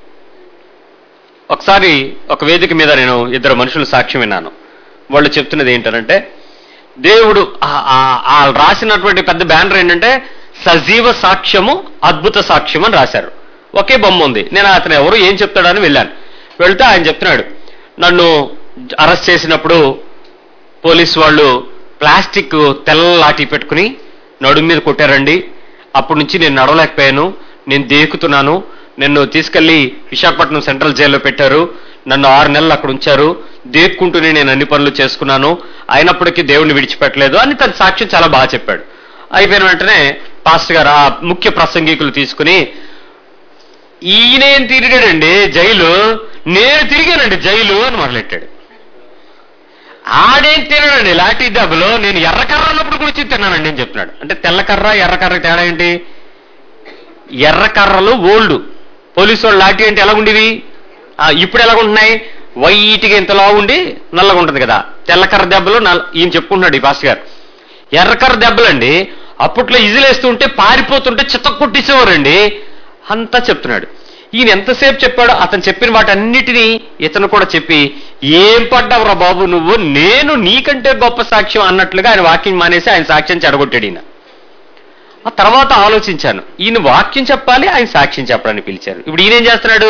ఒకసారి ఒక వేదిక మీద నేను ఇద్దరు మనుషులు సాక్ష్యం విన్నాను. వాళ్ళు చెప్తున్నది ఏంటంటే, దేవుడు రాసినటువంటి పెద్ద బ్యానర్ ఏంటంటే సజీవ సాక్ష్యము అద్భుత సాక్ష్యం అని రాశారు. ఒకే బొమ్మ ఉంది. నేను అతను ఎవరు ఏం చెప్తాడని వెళ్ళాను. వెళ్తే ఆయన చెప్తున్నాడు, నన్ను అరెస్ట్ చేసినప్పుడు పోలీసు వాళ్ళు ప్లాస్టిక్ తెల్ల లాఠీ పెట్టుకుని నడుము మీద కొట్టారండి. అప్పటి నుంచి నేను నడవలేకపోయాను, నేను దేకుతున్నాను. నన్ను తీసుకెళ్లి విశాఖపట్నం సెంట్రల్ జైల్లో పెట్టారు. నన్ను 6 నెలలు అక్కడ ఉంచారు. దేక్కుంటూనే నేను అన్ని పనులు చేసుకున్నాను, అయినప్పటికీ దేవుణ్ణి విడిచిపెట్టలేదు అని తన సాక్ష్యం చాలా బాగా చెప్పాడు. అయిపోయిన వెంటనే పాస్టర్ గారు ఆ ముఖ్య ప్రసంగికులు తీసుకుని, ఈయనేం తిరిగాడండి జైలు, నేను తిరిగానండి జైలు అని మొదలెట్టాడు. ఆడేం తినడండి లాఠీ దెబ్బలో, నేను ఎర్రకర్ర అన్నప్పుడు గురించి తిన్నానండి అని చెప్తున్నాడు. అంటే తెల్లకర్ర ఎర్రకర్ర తేడా ఏంటి? ఎర్రకర్రలు ఓల్డ్, పోలీసు వాళ్ళు లాఠీ అంటే ఎలా ఉండేవి, ఇప్పుడు ఎలాగుంటున్నాయి? వైట్గా ఇంతలా ఉండి నల్లగా ఉంటుంది కదా. తెల్లకర్ర దెబ్బలు ఈయన చెప్పుకుంటున్నాడు ఈ పాస్టర్ గారు. ఎర్రకర్ర దెబ్బలండి అప్పట్లో ఇజిలేస్తుంటే పారిపోతుంటే చిత్త కొట్టేసేవారండి అంతా చెప్తున్నాడు. ఈయన ఎంతసేపు చెప్పాడో అతను చెప్పిన వాటన్నిటినీ ఇతను కూడా చెప్పి, ఏం పడ్డావురా బాబు నువ్వు, నేను నీకంటే గొప్ప సాక్ష్యం అన్నట్లుగా ఆయన వాక్యం మానేసి ఆయన సాక్ష్యం చెడగొట్టాడు. ఈయన ఆ తర్వాత ఆలోచించాను, ఈయన వాక్యం చెప్పాలి, ఆయన సాక్ష్యం చెప్పడానికి పిలిచారు. ఇప్పుడు ఈయనేం చేస్తున్నాడు?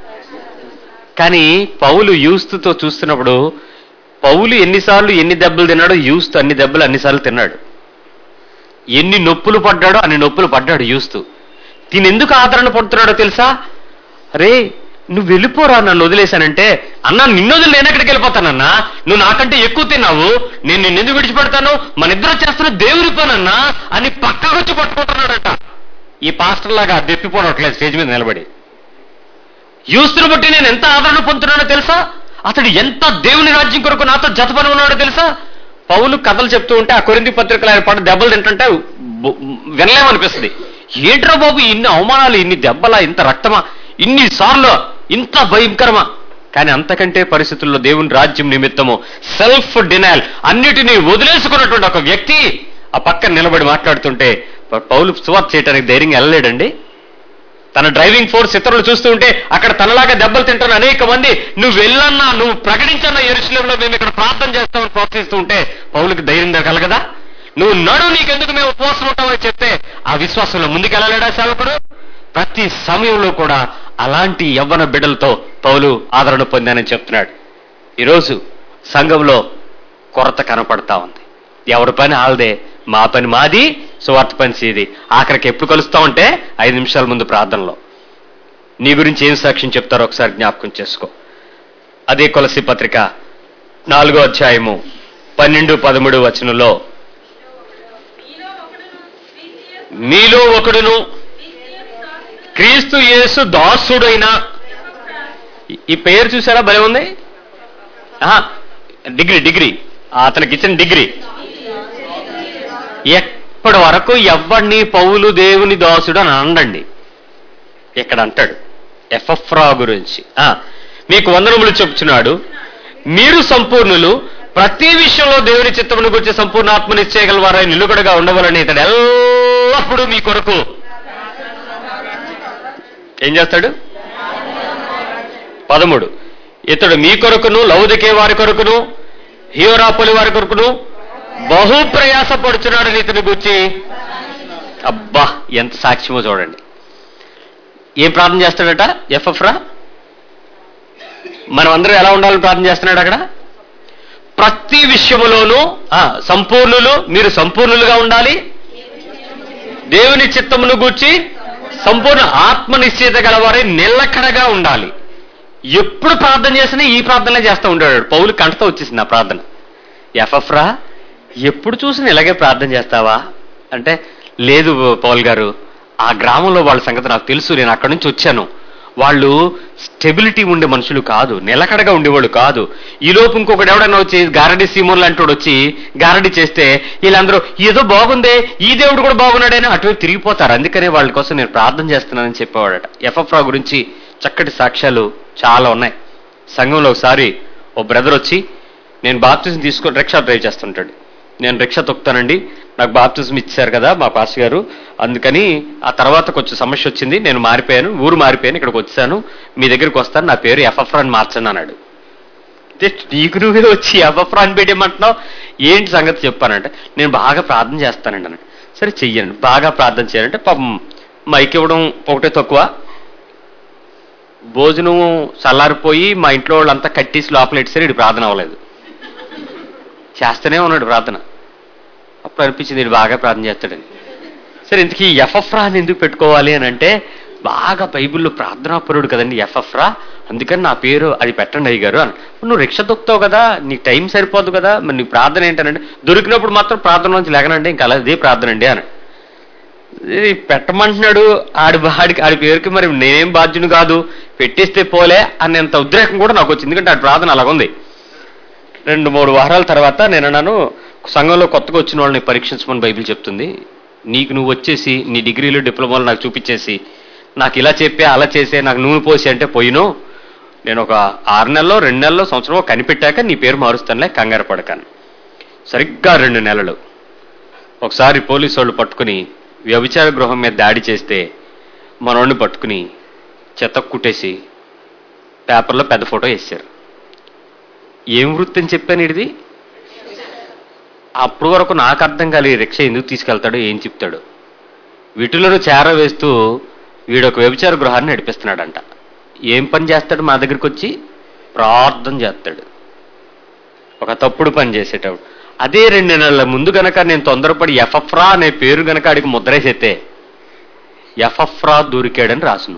కానీ పౌలు యూస్తుతో చూస్తున్నప్పుడు, పౌలు ఎన్నిసార్లు ఎన్ని దెబ్బలు తిన్నాడో యూస్తు అన్ని దెబ్బలు అన్నిసార్లు తిన్నాడు. ఎన్ని నొప్పులు పడ్డాడో అన్ని నొప్పులు పడ్డాడు యూస్తు. తినెందుకు ఆదరణ పడుతున్నాడో తెలుసా? అరే నువ్వు వెళ్ళిపోరా, నన్ను వదిలేశానంటే, అన్నా నిన్ను వదిలి నేను ఎక్కడికి వెళ్ళిపోతానన్నా, నువ్వు నాకంటే ఎక్కువ తిన్నావు, నేను నిన్నెందుకు విడిచిపెడతాను, మన ఇద్దరు చేస్తున్న దేవుడి పనన్నా అని పక్కకు వచ్చి పట్టుకుంటున్నాడట. ఈ పాస్టర్ లాగా దెప్పిపోవట్లేదు స్టేజ్ మీద నిలబడి. యూస్తుని బట్టి నేను ఎంత ఆదరణ పొందుతున్నానో తెలుసా, అతడు ఎంత దేవుని రాజ్యం కొరకు నాతో జతపని ఉన్నాడో తెలుసా. పౌలు కథలు చెప్తూ ఉంటే ఆ కొరింథీ పత్రికలు ఆయన పాటు దెబ్బలు తింటుంటే వినలేమనిపిస్తుంది. ఏంట్రా బాబు ఇన్ని అవమానాలు, ఇన్ని దెబ్బలా, ఇంత రక్తమా, ఇన్నిసార్లు, ఇంత భయంకరమా? కానీ అంతకంటే పరిస్థితుల్లో దేవుని రాజ్యం నిమిత్తము సెల్ఫ్ డినైల్ అన్నిటినీ వదిలేసుకున్నటువంటి ఒక వ్యక్తి ఆ పక్కన నిలబడి మాట్లాడుతుంటే పౌలు సువార్త చేయడానికి ధైర్యంగా వెళ్ళలేడండి. తన డ్రైవింగ్ ఫోర్స్ ఇతరులు చూస్తూ ఉంటే అక్కడ తనలాగా దెబ్బలు తింటున్న అనేక మంది, నువ్వు వెళ్ళన్నా, నువ్వు ప్రకటించన్నా, యెరూషలేములో మేము ఇక్కడ ప్రార్థన చేస్తామని ప్రోత్సహిస్తూ ఉంటే పౌలుకి ధైర్యం కలగదా? నువ్వు నడు, నీకెందుకు మేము ఉపవాసం ఉంటామని చెప్తే ఆ విశ్వాసంలో ముందుకెళ్ళలేడా సేవకుడు? ప్రతి సమయంలో కూడా అలాంటి యవ్వన బిడ్డలతో పౌలు ఆదరణ పొందానని చెప్తున్నాడు. ఈరోజు సంఘంలో కొరత కనపడతా ఉంది. ఎవరి పని వాళ్ళదే, మా పని మాది, సువార్త పని సీది. ఆఖరికి ఎప్పుడు కలుస్తామంటే 5 నిమిషాల ముందు ప్రార్థనలో. నీ గురించి ఏం సాక్ష్యం చెప్తారో ఒకసారి జ్ఞాపకం చేసుకో. అదే కొలస్సీ పత్రిక 4వ అధ్యాయము 12-13 వచనంలో, మీలో ఒకడును క్రీస్తు యేసు దాసుడైన, ఈ పేరు చూసారా భలే ఉంది. డిగ్రీ అతనికి ఇచ్చిన డిగ్రీ. ఎప్పటి వరకు ఎవడిని పౌలు దేవుని దాసుడు అని అండండి. ఇక్కడ అంటాడు ఎపఫ్రా గురించి, మీకు వందనములు చెప్తున్నాడు, మీరు సంపూర్ణులు, ప్రతి విషయంలో దేవుని చిత్తమును గురించి సంపూర్ణ ఆత్మనిశ్చయగలవారై నిలుకడగా ఉండవాలని ఇతడు ఎల్లప్పుడూ మీ కొరకు ఏం చేస్తాడు. 13, ఇతడు మీ కొరకును, లౌదికే వారి కొరకును, హియోరాపొలి వారి కొరకును బహు ప్రయాసపడుచున్నాడని ఇతని గురించి. అబ్బా, ఎంత సాక్ష్యమో చూడండి. ఏం ప్రార్థన చేస్తాడట ఎపఫ్రా? మనం అందరం ఎలా ఉండాలని ప్రార్థన చేస్తున్నాడు అక్కడ? ప్రతి విషయములోనూ సంపూర్ణులు, మీరు సంపూర్ణులుగా ఉండాలి, దేవుని చిత్తమును గూర్చి సంపూర్ణ ఆత్మనిశ్చయత గలవారే నిలకడగా ఉండాలి. ఎప్పుడు ప్రార్థన చేసినా ఈ ప్రార్థనలే చేస్తూ ఉంటాడు. పౌలు కంటతో వచ్చేసింది ఆ ప్రార్థన. ఎపఫ్రా, ఎప్పుడు చూసినా ఇలాగే ప్రార్థన చేస్తావా అంటే, లేదు పౌల్ గారు, ఆ గ్రామంలో వాళ్ళ సంగతి నాకు తెలుసు, నేను అక్కడి నుంచి వచ్చాను. వాళ్ళు స్టెబిలిటీ ఉండే మనుషులు కాదు, నిలకడగా ఉండేవాళ్ళు కాదు. ఈలోపు ఇంకొకటి ఎవడన్నా వచ్చి గారడి సీమోన్లు అంటూ వచ్చి గారడి చేస్తే వీళ్ళందరూ ఏదో బాగుందే, ఈ దేవుడు కూడా బాగున్నాడని అటువైపు తిరిగిపోతారు. అందుకనే వాళ్ళ కోసం నేను ప్రార్థన చేస్తున్నానని చెప్పేవాడట. ఎపఫ్రా గురించి చక్కటి సాక్ష్యాలు చాలా ఉన్నాయి. సంఘంలో ఒకసారి ఓ బ్రదర్ వచ్చి, నేను బాప్టిజం తీసుకొని రిక్షా డ్రైవ్ చేస్తుంటాడు, నేను రిక్షా తొక్కుతానండి, నాకు బాప్టిజం ఇచ్చారు కదా మా పాస్టర్ గారు, అందుకని ఆ తర్వాత కొంచెం సమస్య వచ్చింది, నేను మారిపోయాను, ఊరు మారిపోయాను, ఇక్కడికి వచ్చాను, మీ దగ్గరికి వస్తాను, నా పేరు ఎపఫ్రా అని మార్చండి అన్నాడు. నీకు నువ్వే వచ్చి ఎపఫ్రా అని పెట్టేయమంటున్నావు, ఏంటి సంగతి చెప్పానంటే, నేను బాగా ప్రార్థన చేస్తానండి అన్నాడు. సరే చెయ్యండి, బాగా ప్రార్థన చేయాలంటే పాపం మైక్ ఇవ్వడం ఒకటే తక్కువ, భోజనం చల్లారిపోయి మా ఇంట్లో వాళ్ళంతా కట్టేసి లోపల ఇచ్చారు, ఇది ప్రార్థన అవ్వలేదు, చేస్తూనే ఉన్నాడు ప్రార్థన. అప్పుడు అనిపించింది ఇది బాగా ప్రార్థన చేస్తాడని. సరే, ఇంతకీ ఎపఫ్రా అని ఎందుకు పెట్టుకోవాలి అని అంటే, బాగా బైబిల్లో ప్రార్థనాపరుడు కదండి ఎపఫ్రా, అందుకని నా పేరు అది పెట్టండి అయ్య గారు అని. నువ్వు రిక్షా తొక్కుతావు కదా, నీకు టైం సరిపోదు కదా, మరి నీ ప్రార్థన ఏంటనంటే, దొరికినప్పుడు మాత్రం ప్రార్థన నుంచి లేకనండి, ఇంకా అలా అదే ప్రార్థన అండి అని పెట్టమంటున్నాడు. ఆడి పేరుకి మరి నేనేం బాధ్యుని కాదు, పెట్టేస్తే పోలే అనేంత ఉద్రేకం కూడా నాకు వచ్చింది, ఎందుకంటే ఆడి ప్రార్థన అలాగుంది. 2-3 వారాల తర్వాత నేను అన్నాను, సంఘంలో కొత్తగా వచ్చిన వాళ్ళని పరీక్షించమని బైబిల్ చెప్తుంది, నీకు నువ్వు వచ్చేసి నీ డిగ్రీలు డిప్లొమాలు నాకు చూపించేసి నాకు ఇలా చెప్పే అలా చేసే నాకు నూనె పోసి అంటే పోయిను, నేను ఒక 6 నెలలో 2 నెలలో సంవత్సరం కనిపెట్టాక నీ పేరు మారుస్తానులే, కంగారు పడకాను. సరిగ్గా 2 నెలలు ఒకసారి పోలీసు వాళ్ళు పట్టుకుని వ్యభిచార గృహం మీద దాడి చేస్తే మనోడిని పట్టుకుని చెత్త కుట్టేసి పేపర్లో పెద్ద ఫోటో వేశారు. ఏం వృత్తి అని చెప్పాను ఇది? అప్పుడు వరకు నాకు అర్థం కాలి, రిక్షా ఎందుకు తీసుకెళ్తాడో ఏం చెప్తాడు. వీటిలో చేర వేస్తూ వీడొక వ్యభిచార గృహాన్ని నడిపిస్తున్నాడంట. ఏం పని చేస్తాడు? మా దగ్గరికి వచ్చి ప్రార్థన చేస్తాడు, ఒక తప్పుడు పని చేసేటప్పుడు. అదే 2 నెలల ముందు గనక నేను తొందరపడి ఎపఫ్రా అనే పేరు గనక ఆడికి ముద్రేసేస్తే ఎపఫ్రా దొరికాడని రాసును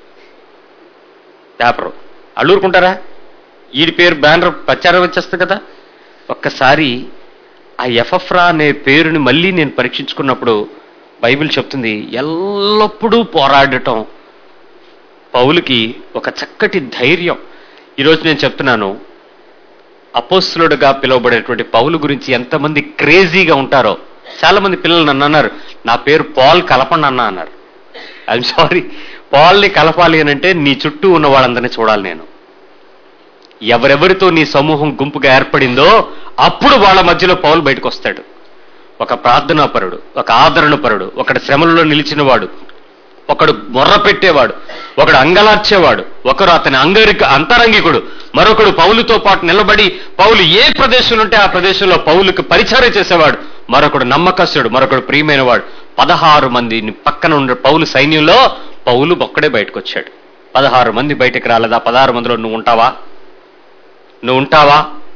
పేపరు. అల్లూరుకుంటారా? వీడి పేరు బ్యానర్ ప్రచారం వచ్చేస్తుంది కదా. ఒక్కసారి ఆ ఎపఫ్రా అనే పేరుని మళ్ళీ నేను పరీక్షించుకున్నప్పుడు బైబిల్ చెప్తుంది, ఎల్లప్పుడూ పోరాడటం పౌలుకి ఒక చక్కటి ధైర్యం. ఈరోజు నేను చెప్తున్నాను, అపోస్తలుడుగా పిలువబడేటువంటి పౌలు గురించి ఎంతమంది క్రేజీగా ఉంటారో. చాలా మంది పిల్లలు నన్ను అన్నారు, నా పేరు పాల్ కలపండి అన్న అన్నారు. ఐఎమ్ సారీ, పాల్ని కలపాలి అని అంటే నీ చుట్టూ ఉన్న వాళ్ళందరినీ చూడాలి నేను. ఎవరెవరితో నీ సమూహం గుంపుగా ఏర్పడిందో అప్పుడు వాళ్ళ మధ్యలో పౌలు బయటకు వస్తాడు. ఒక ప్రార్థనాపరుడు, ఒక ఆదరణపరుడు, ఒకడు శ్రమలలో నిలిచినవాడు, ఒకడు మొర్ర పెట్టేవాడు, ఒకడు అంగలార్చేవాడు, ఒకరు అతని అంతరంగికుడు, మరొకడు పౌలుతో పాటు నిలబడి పౌలు ఏ ప్రదేశంలో ఉంటే ఆ ప్రదేశంలో పౌలుకి పరిచర్య చేసేవాడు, మరొకడు నమ్మకస్తుడు, మరొకడు ప్రియమైన వాడు. 16 మందిని పక్కన ఉండే పౌలు సైన్యంలో పౌలు ఒక్కడే బయటకు వచ్చాడు. 16 మంది బయటకు రాలేదా? 16 మందిలో నువ్వు ఉంటావా?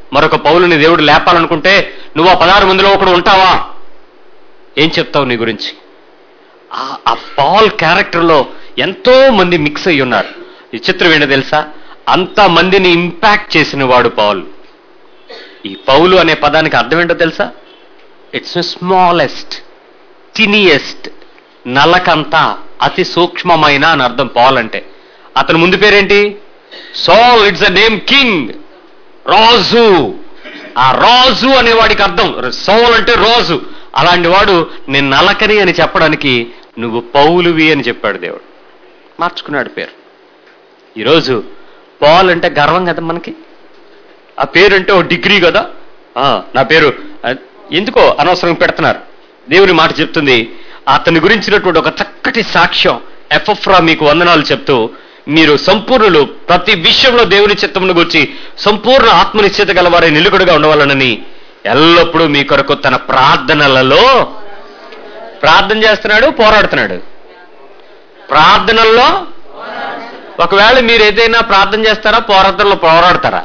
మరొక పౌలుని దేవుడు లేపాలనుకుంటే నువ్వు ఆ 16 మందిలో ఒకడు ఉంటావా? ఏం చెప్తావు నీ గురించి? ఆ పాల్ క్యారెక్టర్లో ఎంతో మంది మిక్స్ అయ్యి ఉన్నారు. ఈ చిత్రం ఏంటో తెలుసా? అంత మందిని ఇంపాక్ట్ చేసిన వాడు పౌలు. ఈ పౌలు అనే పదానికి అర్థం ఏంటో తెలుసా? ఇట్స్ స్మాలెస్ట్, టినియెస్ట్, నలకంతా అతి సూక్ష్మమైన అని అర్థం పౌల్ అంటే. అతని ముందు పేరేంటి? Saul. It's a name king, రాజు. ఆ రాజు అనేవాడికి అర్థం సౌల్ అంటే రాజు. అలాంటి వాడు నేను నలకని అని చెప్పడానికి నువ్వు పౌలువి అని చెప్పాడు దేవుడు. మార్చుకున్నాడు పేరు. ఈరోజు పౌల్ అంటే గర్వం కదా మనకి. ఆ పేరు అంటే ఓ డిగ్రీ కదా. నా పేరు ఎందుకో అనవసరంగా పెడుతున్నారు. దేవుని మాట చెప్తుంది, అతని గురించినటువంటి ఒక చక్కటి సాక్ష్యం ఎఫ్రా మీకు వందనాలు చెప్తూ, మీరు సంపూర్ణులు, ప్రతి విషయంలో దేవుని చిత్తమును గురించి సంపూర్ణ ఆత్మనిశ్చిత గలవారే నిలుకడుగా ఉండవాలనని ఎల్లప్పుడూ మీ కొరకు తన ప్రార్థనలలో ప్రార్థన చేస్తున్నాడు, పోరాడుతున్నాడు. ప్రార్థనల్లో ఒకవేళ మీరు ఏదైనా ప్రార్థన చేస్తారా, పోరాటంలో పోరాడతారా?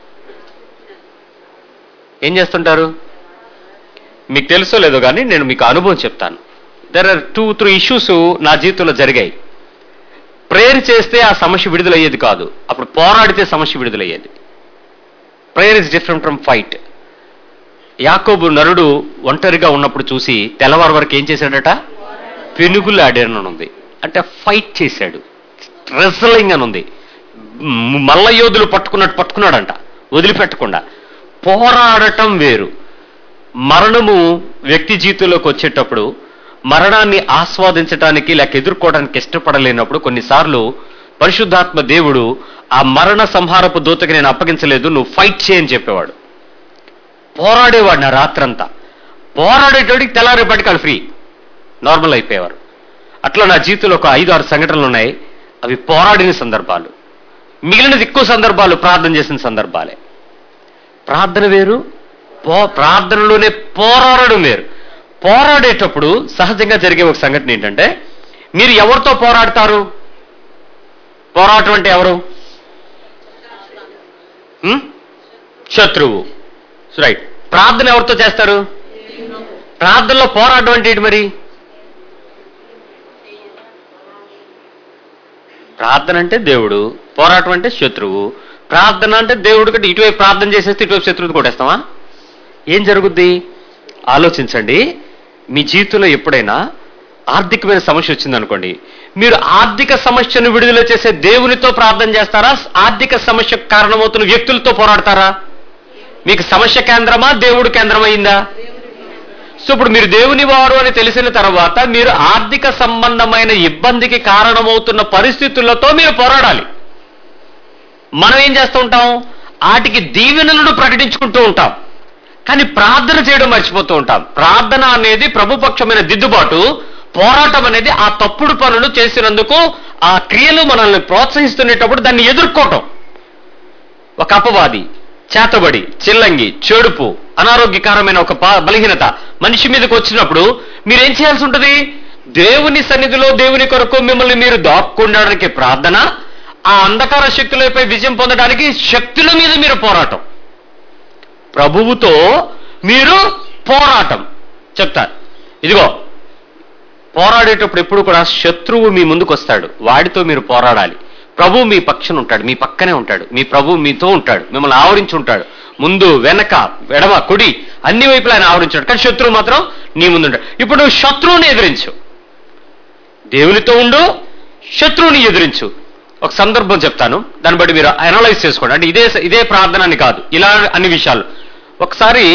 ఏం చేస్తుంటారు? మీకు తెలుసో లేదో కానీ నేను మీకు అనుభవం చెప్తాను. దెర్ ఆర్ 2-3 ఇష్యూస్ నా జీవితంలో జరిగాయి. ప్రేయర్ చేస్తే ఆ సమస్య విడుదలయ్యేది కాదు, అప్పుడు పోరాడితే సమస్య విడుదలయ్యేది. Prayer is different from fight. యాకోబు నరుడు ఒంటరిగా ఉన్నప్పుడు చూసి తెల్లవారు వరకు ఏం చేశాడట? పెనుగులాడాను ఉంది. అంటే ఫైట్ చేశాడు, రెస్లింగ్ అని ఉంది. మల్ల యోధులు పట్టుకున్నాడంట వదిలిపెట్టకుండా. పోరాడటం వేరు. మరణము వ్యక్తి జీవితంలోకి వచ్చేటప్పుడు మరణాన్ని ఆస్వాదించడానికి లేక ఎదుర్కోవడానికి ఇష్టపడలేనప్పుడు కొన్నిసార్లు పరిశుద్ధాత్మ దేవుడు ఆ మరణ సంహారపు దూతకి నేను అప్పగించలేదు, నువ్వు ఫైట్ చేయని చెప్పేవాడు. పోరాడేవాడు నా రాత్రంతా. పోరాడేటోడికి తెల్లారేపటికి వాళ్ళు ఫ్రీ, నార్మల్ అయిపోయేవారు. అట్లా నా జీవితంలో ఒక 5-6 సంఘటనలు ఉన్నాయి. అవి పోరాడిన సందర్భాలు. మిగిలినది ఎక్కువ సందర్భాలు ప్రార్థన చేసిన సందర్భాలే. ప్రార్థన వేరు, ప్రార్థనలోనే పోరాడడం వేరు. పోరాడేటప్పుడు సహజంగా జరిగే ఒక సంఘటన ఏంటంటే, మీరు ఎవరితో పోరాడతారు? పోరాటం అంటే ఎవరు? శత్రువు. రైట్. ప్రార్థన ఎవరితో చేస్తారు? ప్రార్థనలో పోరాటం అంటే ఏంటి మరి? ప్రార్థన అంటే దేవుడు, పోరాటం అంటే శత్రువు. ప్రార్థన అంటే దేవుడు కంటే ఇటువైపు ప్రార్థన చేసేస్తే ఇటువైపు శత్రువుని కొట్టేస్తామా? ఏం జరుగుద్ది ఆలోచించండి. మీ జీవితంలో ఎప్పుడైనా ఆర్థికమైన సమస్య వచ్చిందనుకోండి, మీరు ఆర్థిక సమస్యను విడుదల చేసే దేవునితో ప్రార్థన చేస్తారా? ఆర్థిక సమస్యకు కారణమవుతున్న వ్యక్తులతో పోరాడతారా? మీకు సమస్య కేంద్రమా, దేవుడు కేంద్రమైందా? సో ఇప్పుడు మీరు దేవుని వారు అని తెలిసిన తర్వాత మీరు ఆర్థిక సంబంధమైన ఇబ్బందికి కారణమవుతున్న పరిస్థితులతో మీరు పోరాడాలి. మనం ఏం చేస్తూ ఉంటాం? వాటికి దీవెనలను ప్రకటించుకుంటూ ఉంటాం, కానీ ప్రార్థన చేయడం మర్చిపోతూ ఉంటాం. ప్రార్థన అనేది ప్రభుపక్షమైన దిద్దుబాటు, పోరాటం అనేది ఆ తప్పుడు పనులు చేసినందుకు ఆ క్రియలు మనల్ని ప్రోత్సహిస్తున్నప్పుడు దాన్ని ఎదుర్కోవటం. ఒక అపవాది, చేతబడి, చిల్లంగి, చెడుపు, అనారోగ్యకరమైన ఒక బలహీనత మనిషి మీదకి వచ్చినప్పుడు మీరేం చేయాల్సి ఉంటుంది? దేవుని సన్నిధిలో దేవుని కొరకు మిమ్మల్ని మీరు దాక్కుండడానికి ప్రార్థన, ఆ అంధకార శక్తులపై విజయం పొందడానికి శక్తుల మీద మీరు పోరాటం. ప్రభువుతో మీరు పోరాటం. చెప్తారు, ఇదిగో పోరాడేటప్పుడు ఎప్పుడు కూడా శత్రువు మీ ముందుకు వస్తాడు, వాడితో మీరు పోరాడాలి. ప్రభువు మీ పక్షాన ఉంటాడు, మీ పక్కనే ఉంటాడు. మీ ప్రభువు మీతో ఉంటాడు, మిమ్మల్ని ఆవరించి ఉంటాడు. ముందు, వెనక, ఎడమ, కుడి అన్ని వైపులా ఆయన ఆవరించాడు. కానీ శత్రువు మాత్రం నీ ముందు ఉంటాడు. ఇప్పుడు నువ్వు శత్రువుని ఎదిరించు, దేవునితో ఉండు, శత్రువుని ఎదిరించు. ఒక సందర్భం చెప్తాను, దాన్ని బట్టి మీరు అనలైజ్ చేసుకోండి. అంటే ఇదే ప్రార్థన అని కాదు, ఇలా అన్ని విషయాలు. ఒకసారి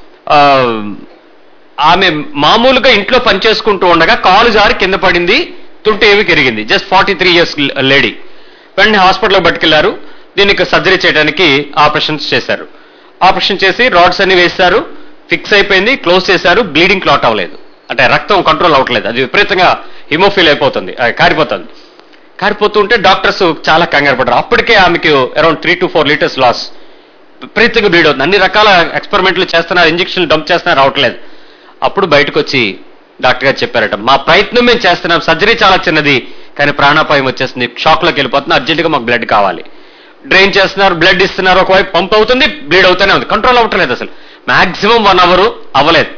ఆమె మామూలుగా ఇంట్లో పనిచేసుకుంటూ ఉండగా కాలు జారి కింద పడింది, తుంటి ఏమి కెరిగింది. Just 43 years lady. వెంటనే హాస్పిటల్కి పట్టుకెళ్లారు. దీనికి సర్జరీ చేయడానికి ఆపరేషన్స్ చేశారు. ఆపరేషన్ చేసి రాడ్స్ అన్ని వేశారు, ఫిక్స్ అయిపోయింది, క్లోజ్ చేశారు. బ్లీడింగ్ క్లాట్ అవ్వలేదు, అంటే రక్తం కంట్రోల్ అవ్వట్లేదు, అది విపరీతంగా హిమోఫిల్ అయిపోతుంది, కారిపోతుంది. కారిపోతుంటే డాక్టర్స్ చాలా కంగారు పడ్డారు. అప్పటికే ఆమెకు అరౌండ్ 3 to 4 liters లాస్, విపరీతంగా బ్లీడ్ అవుతుంది. అన్ని రకాల ఎక్స్పెరిమెంట్లు చేస్తున్నారు, ఇంజక్షన్లు డంప్ చేస్తున్నారు, రావట్లేదు. అప్పుడు బయటకు వచ్చి డాక్టర్ గారు చెప్పారట, మా ప్రయత్నం మేము చేస్తున్నాం, సర్జరీ చాలా చిన్నది కానీ ప్రాణాపాయం వచ్చేస్తుంది, షాక్లోకి వెళ్ళిపోతుంది, అర్జెంటుగా మాకు బ్లడ్ కావాలి. డ్రైన్ చేస్తున్నారు, బ్లడ్ ఇస్తున్నారు, ఒకవైపు పంప్ అవుతుంది, బ్లీడ్ అవుతూనే ఉంది, కంట్రోల్ అవ్వట్లేదు. అసలు మాక్సిమం 1 అవర్ అవ్వలేదు.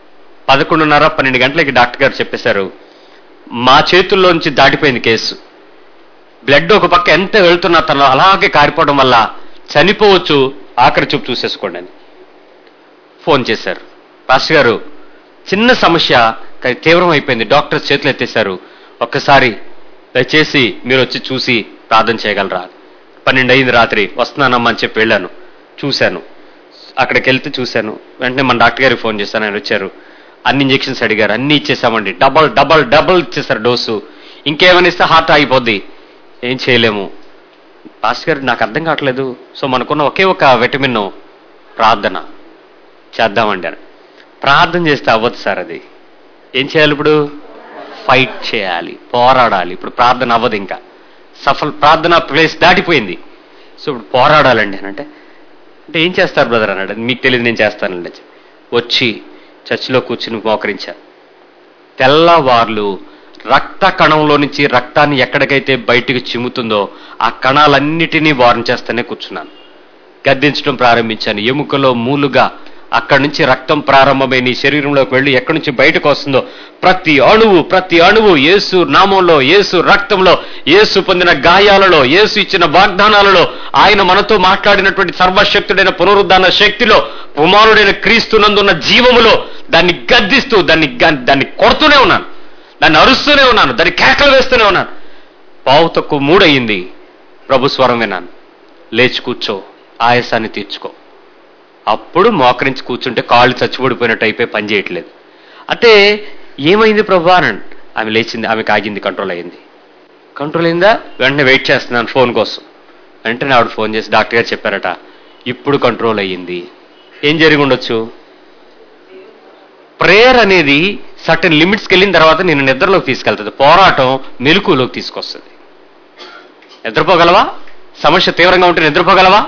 11:30, 12 గంటలకి డాక్టర్ గారు చెప్పేశారు, మా చేతుల్లోంచి దాటిపోయింది కేసు. బ్లడ్ ఒక పక్క ఎంత వెళ్తున్నా తనలో అలాగే కారిపోవడం వల్ల చనిపోవచ్చు, ఆఖరి చూపు చూసేసుకోండి అని ఫోన్ చేశారు. పాస్టర్ గారు, చిన్న సమస్య కానీ తీవ్రం అయిపోయింది, డాక్టర్స్ చేతులు ఎత్తేశారు, ఒక్కసారి దయచేసి మీరు వచ్చి చూసి ప్రార్థన చేయగలరా? 12 అయింది రాత్రి. వస్తున్నానమ్మా అని చెప్పి వెళ్ళాను, చూశాను. అక్కడికి వెళ్తే చూశాను, వెంటనే మన డాక్టర్ గారికి ఫోన్ చేశాను. ఆయన వచ్చారు, అన్ని ఇంజెక్షన్స్ అడిగారు, అన్ని ఇచ్చేసామండి. డబల్ ఇచ్చేసారు డోసు. ఇంకేమైనా ఇస్తే హార్ట్ ఆగిపోద్ది, ఏం చేయలేము. పాస్టర్ గారు, నాకు అర్థం కావట్లేదు. సో మనకున్న ఒకే ఒక విటమిన్ ప్రార్థన చేద్దామండి అని. ప్రార్థన చేస్తే అవ్వదు సార్, అది ఏం చేయాలి? ఇప్పుడు ఫైట్ చేయాలి, పోరాడాలి. ఇప్పుడు ప్రార్థన అవ్వదు, ఇంకా ప్రార్థన ప్లేస్ దాటిపోయింది. సో ఇప్పుడు పోరాడాలండి అని అంటే ఏం చేస్తారు బ్రదర్ అన్నాడు. మీకు తెలియదు, నేను చేస్తానండి. వచ్చి చర్చిలో కూర్చుని మోకరించారు. తెల్లవార్లు రక్త కణంలో నుంచి రక్తాన్ని ఎక్కడికైతే బయటికి చిమ్ముతుందో ఆ కణాలన్నిటినీ వారం చేస్తూనే కూర్చున్నాను. గద్దించడం ప్రారంభించాను. ఎముకలో మూలుగా అక్కడి నుంచి రక్తం ప్రారంభమై నీ శరీరంలోకి వెళ్ళి ఎక్కడి నుంచి బయటకు వస్తుందో ప్రతి అణువు యేసు నామంలో, యేసు రక్తంలో, యేసు పొందిన గాయాలలో, యేసు ఇచ్చిన వాగ్దానాలలో, ఆయన మనతో మాట్లాడినటువంటి సర్వశక్తుడైన పునరుద్ధాన శక్తిలో, కుమారుడైన క్రీస్తునందున్న జీవములో దాన్ని గద్దిస్తూ దాన్ని కొడుతూనే ఉన్నాను, దాన్ని అరుస్తూనే ఉన్నాను, దాన్ని కేకలు వేస్తూనే ఉన్నాను. 2:45 అయింది. ప్రభు స్వరం విన్నాను, లేచి కూర్చో, ఆయాసాన్ని తీర్చుకో. అప్పుడు మోకరించి కూర్చుంటే కాళ్ళు చచ్చిపడిపోయినట్టు అయిపోయి పని చేయట్లేదు. అంటే ఏమైంది ప్రభు అనండి. ఆమె లేచింది, ఆమెకు ఆగింది, కంట్రోల్ అయిందా? వెంటనే వెయిట్ చేస్తున్నాను ఫోన్ కోసం. వెంటనే ఆవిడ ఫోన్ చేసి డాక్టర్ గారు చెప్పారట, ఇప్పుడు కంట్రోల్ అయ్యింది. ఏం జరిగి ఉండొచ్చు? ప్రేయర్ అనేది సర్టన్ లిమిట్స్కి వెళ్ళిన తర్వాత నేను నిద్రలోకి తీసుకెళ్తుంది, పోరాటం మెలకువలోకి తీసుకొస్తుంది. నిద్రపోగలవా? సమస్య తీవ్రంగా ఉంటే నిద్రపోగలవా?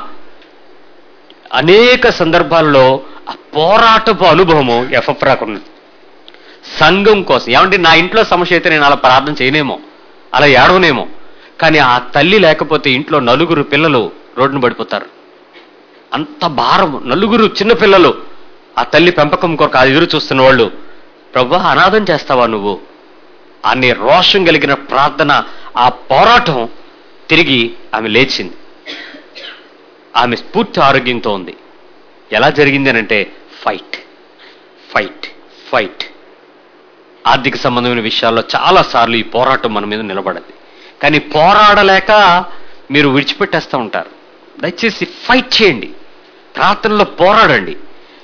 అనేక సందర్భాల్లో ఆ పోరాటపు అనుభవము ఎఫ్రాకున్నది. సంఘం కోసం ఏమంటే నా ఇంట్లో సమస్య అయితే నేను అలా ప్రార్థన చేయనేమో, అలా ఏడవనేమో, కానీ ఆ తల్లి లేకపోతే ఇంట్లో 4 పిల్లలు రోడ్డును పడిపోతారు. అంత భారం, 4 చిన్న పిల్లలు, ఆ తల్లి పెంపకం కొరకు అది ఎదురు చూస్తున్న వాళ్ళు. ప్రభువా, అనాథం చేస్తావా నువ్వు అనే రోషం కలిగిన ప్రార్థన, ఆ పోరాటం తిరిగి ఆమె లేచింది. ఆమె పూర్తి ఆరోగ్యంతో ఉంది. ఎలా జరిగింది అనంటే ఫైట్. ఆర్థిక సంబంధమైన విషయాల్లో చాలాసార్లు ఈ పోరాటం మన మీద నిలబడది. కానీ పోరాడలేక మీరు విడిచిపెట్టేస్తూ ఉంటారు. దయచేసి ఫైట్ చేయండి, ప్రార్థనలో పోరాడండి.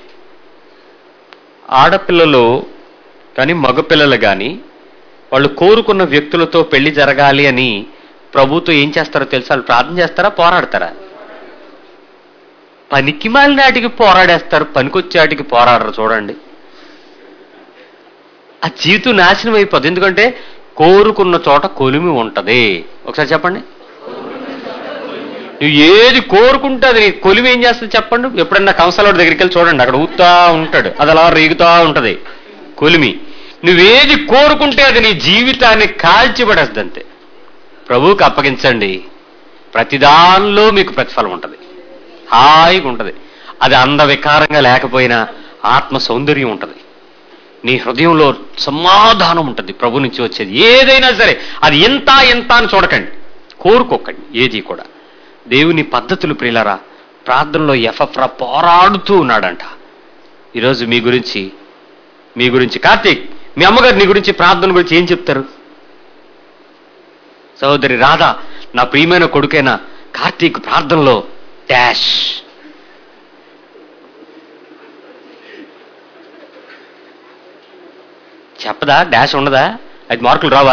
ఆడపిల్లలు కానీ మగపిల్లలు కానీ వాళ్ళు కోరుకున్న వ్యక్తులతో పెళ్లి జరగాలి అని ప్రభుతో ఏం చేస్తారో తెలుసా? వాళ్ళు ప్రార్థన చేస్తారా, పోరాడతారా? పనికి మాలినాటికి పోరాడేస్తారు, పనికొచ్చేటికి పోరాడరు. చూడండి, ఆ జీవితం నాశనం అయిపోద్ది. ఎందుకంటే కోరుకున్న చోట కొలిమి ఉంటది. ఒకసారి చెప్పండి, నువ్వు ఏది కోరుకుంటే అది కొలిమి ఏం చేస్తుంది చెప్పండి. ఎప్పుడన్నా కౌన్సిలర్ దగ్గరికి వెళ్ళి చూడండి, అక్కడ ఊతా ఉంటాడు, అది అలా రేగుతా ఉంటది కొలిమి. నువ్వేది కోరుకుంటే అది నీ జీవితాన్ని కాల్చిపడేస్తుంది అంతే. ప్రభువుకి అప్పగించండి, ప్రతిదానిలో మీకు ప్రతిఫలం ఉంటుంది, హాయిగా ఉంటుంది. అది అందవికారంగా లేకపోయినా ఆత్మ సౌందర్యం ఉంటుంది, నీ హృదయంలో సమాధానం ఉంటుంది ప్రభు నుంచి వచ్చేది. ఏదైనా సరే అది ఎంత అని చూడకండి, కోరుకోకండి ఏది కూడా. దేవుని పద్ధతులు ప్రియులారా, ప్రార్థనలో ఎఫ్రా పోరాడుతూ ఉన్నాడంట. ఈరోజు మీ గురించి కార్తీక్, మీ అమ్మగారు నీ గురించి ప్రార్థన గురించి ఏం చెప్తారు? సహోదరి రాధా, నా ప్రియమైన కొడుకైనా కార్తీక్ ప్రార్థనలో డాష్. చెప్పదా? డాష్ ఉండదా? 5 మార్కులు రావా?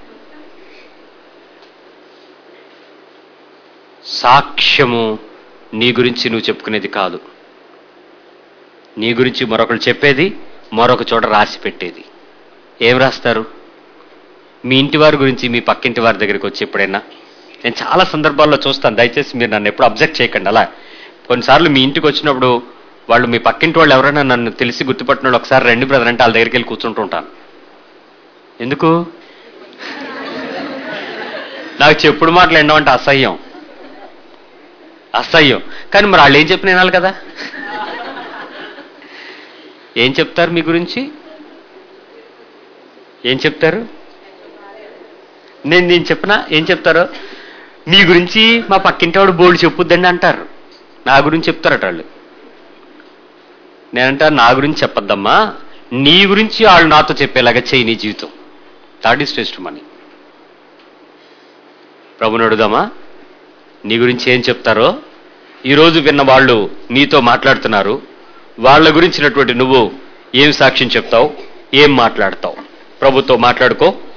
సాక్ష్యము నీ గురించి నువ్వు చెప్పుకునేది కాదు, నీ గురించి మరొకరు చెప్పేది, మరొక చోట రాసి పెట్టేది. ఏం రాస్తారు? మీ ఇంటి వారి గురించి మీ పక్కింటి వారి దగ్గరికి వచ్చి ఎప్పుడైనా, నేను చాలా సందర్భాల్లో చూస్తాను, దయచేసి మీరు నన్ను ఎప్పుడు అబ్జెక్ట్ చేయకండి. అలా కొన్నిసార్లు మీ ఇంటికి వచ్చినప్పుడు వాళ్ళు, మీ పక్కింటి వాళ్ళు ఎవరైనా నన్ను తెలిసి గుర్తుపట్టిన వాళ్ళు ఒకసారి రండి బ్రదర్ అంటే వాళ్ళ దగ్గరికి వెళ్ళి కూర్చుంటూ ఉంటాను. ఎందుకు? నాకు చెప్పుడు మాటలు ఎండమంటే అసహ్యం. అసహ్యం. కానీ మరి వాళ్ళు ఏం చెప్పిన వినాలి కదా. ఏం చెప్తారు మీ గురించి? ఏం చెప్తారు? నేను చెప్పినా ఏం చెప్తారో, మీ గురించి మా పక్కింటివాడు బోల్డ్ చెప్పుద్దండి అంటారు. నా గురించి చెప్తారట వాళ్ళు. నేనంటారు, నా గురించి చెప్పొద్దమ్మా, నీ గురించి వాళ్ళు నాతో చెప్పేలాగా చేయి నీ జీవితం. That is testimony. ప్రభుని అడుగుదామా, నీ గురించి ఏం చెప్తారో. ఈరోజు విన్న వాళ్ళు నీతో మాట్లాడుతున్నారు, వాళ్ళ గురించినటువంటి నువ్వు ఏం సాక్ష్యం చెప్తావు, ఏం మాట్లాడతావు? ప్రభుతో మాట్లాడుకో.